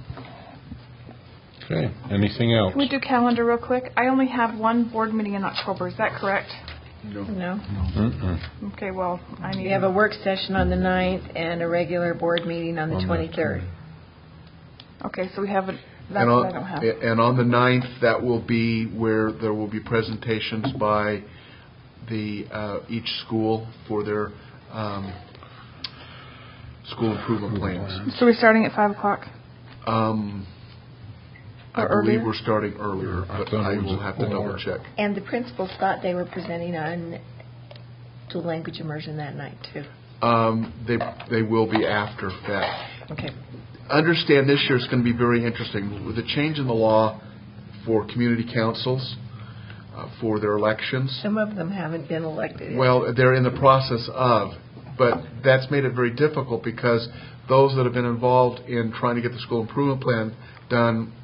Okay. Anything else? Can we do calendar real quick? I only have one board meeting in October. Is that correct? No. No. Mm-mm. Okay, well, I need... We have a work session on the ninth and a regular board meeting on the On the twenty-third. Okay, so we have... A, that's And on, what I don't have. and on the ninth, that will be where there will be presentations by the uh, each school for their um, school improvement plans. So we're starting at five o'clock? Um, I Or believe earlier? we're starting earlier, I but thought I it was will at have to four. double check. And the principals thought they were presenting on dual language immersion that night, too. Um, they they will be after that. Okay. Understand this year is going to be very interesting. With the change in the law for community councils, uh, for their elections. Some of them haven't been elected. Well, they're in the process of, but that's made it very difficult because those that have been involved in trying to get the school improvement plan done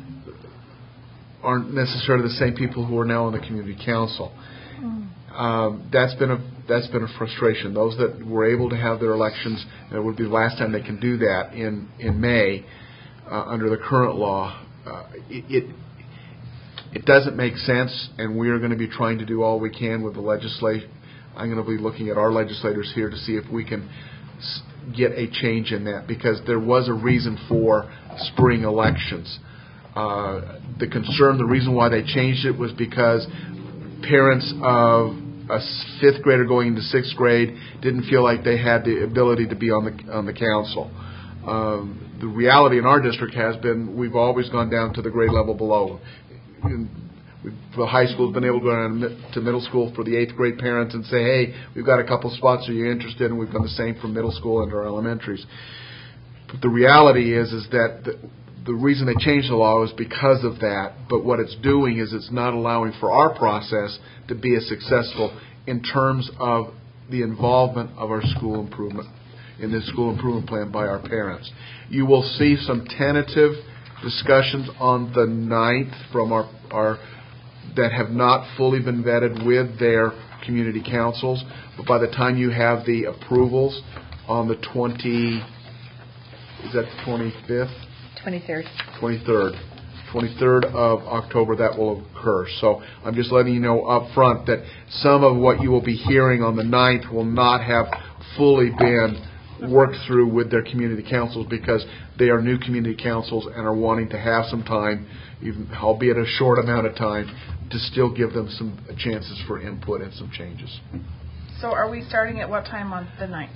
aren't necessarily the same people who are now on the community council. Um, that's been a that's been a frustration. Those that were able to have their elections, and it would be the last time they can do that in in May uh, under the current law. Uh, it, it it doesn't make sense, and we are going to be trying to do all we can with the legislation. I'm going to be looking at our legislators here to see if we can s- get a change in that, because there was a reason for spring elections. Uh, the concern, the reason why they changed it was because parents of a fifth grader going into sixth grade didn't feel like they had the ability to be on the on the council. Um, the reality in our district has been we've always gone down to the grade level below. In, the high school has been able to go down to middle school for the eighth grade parents and say, hey, we've got a couple spots, are you interested? And we've done the same for middle school and our elementaries. But the reality is is that the, the reason they changed the law is because of that. But what it's doing is it's not allowing for our process to be as successful in terms of the involvement of our school improvement, in this school improvement plan by our parents. You will see some tentative discussions on the ninth from our, our that have not fully been vetted with their community councils. But by the time you have the approvals on the twenty, is that the twenty-fifth? twenty-third. twenty-third. twenty-third of October that will occur. So I'm just letting you know up front that some of what you will be hearing on the ninth will not have fully been worked through with their community councils, because they are new community councils and are wanting to have some time, even albeit a short amount of time, to still give them some chances for input and some changes. So are we starting at what time on the ninth?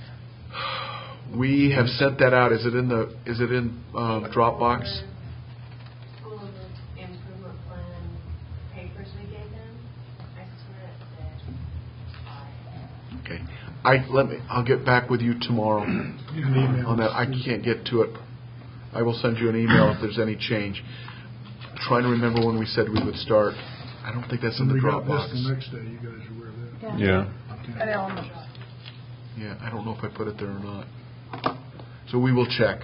We have sent that out. Is it in the? Is it in um, Dropbox? School improvement plan papers we gave them. I swear it said. Okay. I let me. I'll get back with you tomorrow on that. I can't get to it. I will send you an email if there's any change. I'm trying to remember when we said we would start. I don't think that's in the we got Dropbox. this the next day. You guys are aware of that? Yeah. At Elements. Yeah, I don't know if I put it there or not. So we will check.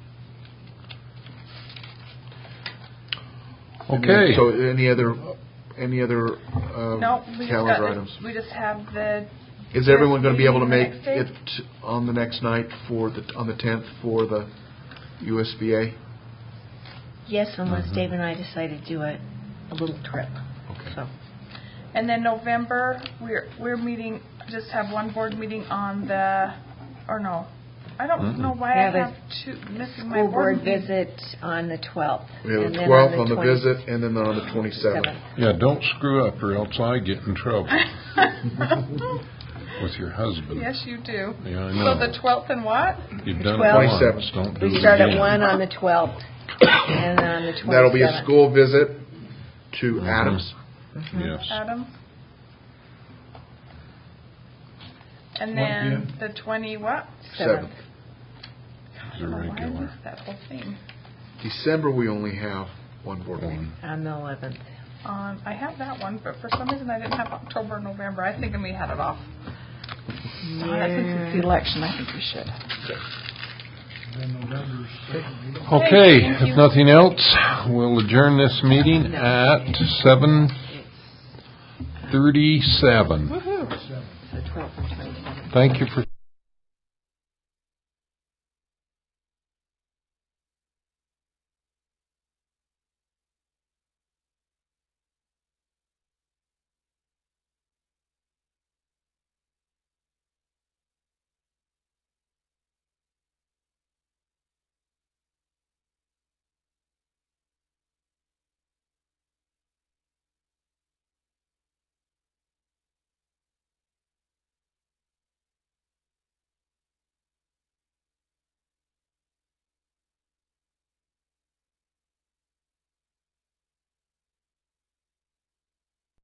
Okay. Then, so any other any other uh, No, we just calendar got, items? we just have the. Is everyone going to be able to make Next day? it on the next night for the on the tenth for the U S B A? Yes, unless Mm-hmm. Dave and I decide to do a, a little trip. Okay. So. And then November, we're we're meeting. Just have one board meeting on the, or no, I don't Mm-hmm. know why We I have a have two missing my School board board meeting. visit on the twelfth. We have and the then twelfth on the twenty visit, and then on the twenty-seventh. Yeah, don't screw up or else I get in trouble with your husband. Yes, you do. Yeah, I know. So the twelfth and what? You've done it twelfth. once. Don't do We it start again. at one on the twelfth, and on the twenty-seventh. That'll be a school visit to Adams. Mm-hmm. Yes. Adam. And then the twenty what? Seventh. It's a Oh, I regular. missed that whole thing. December we only have one board meeting. On the eleventh. Um, I have that one, but for some reason I didn't have October, November. I think we had it off. I think it's the election. I think we should. Then November's second. Okay, Thank if you. nothing else, we'll adjourn this meeting at seven thirty-seven. Woohoo. So twelfth and twenty-seventh. Thank you for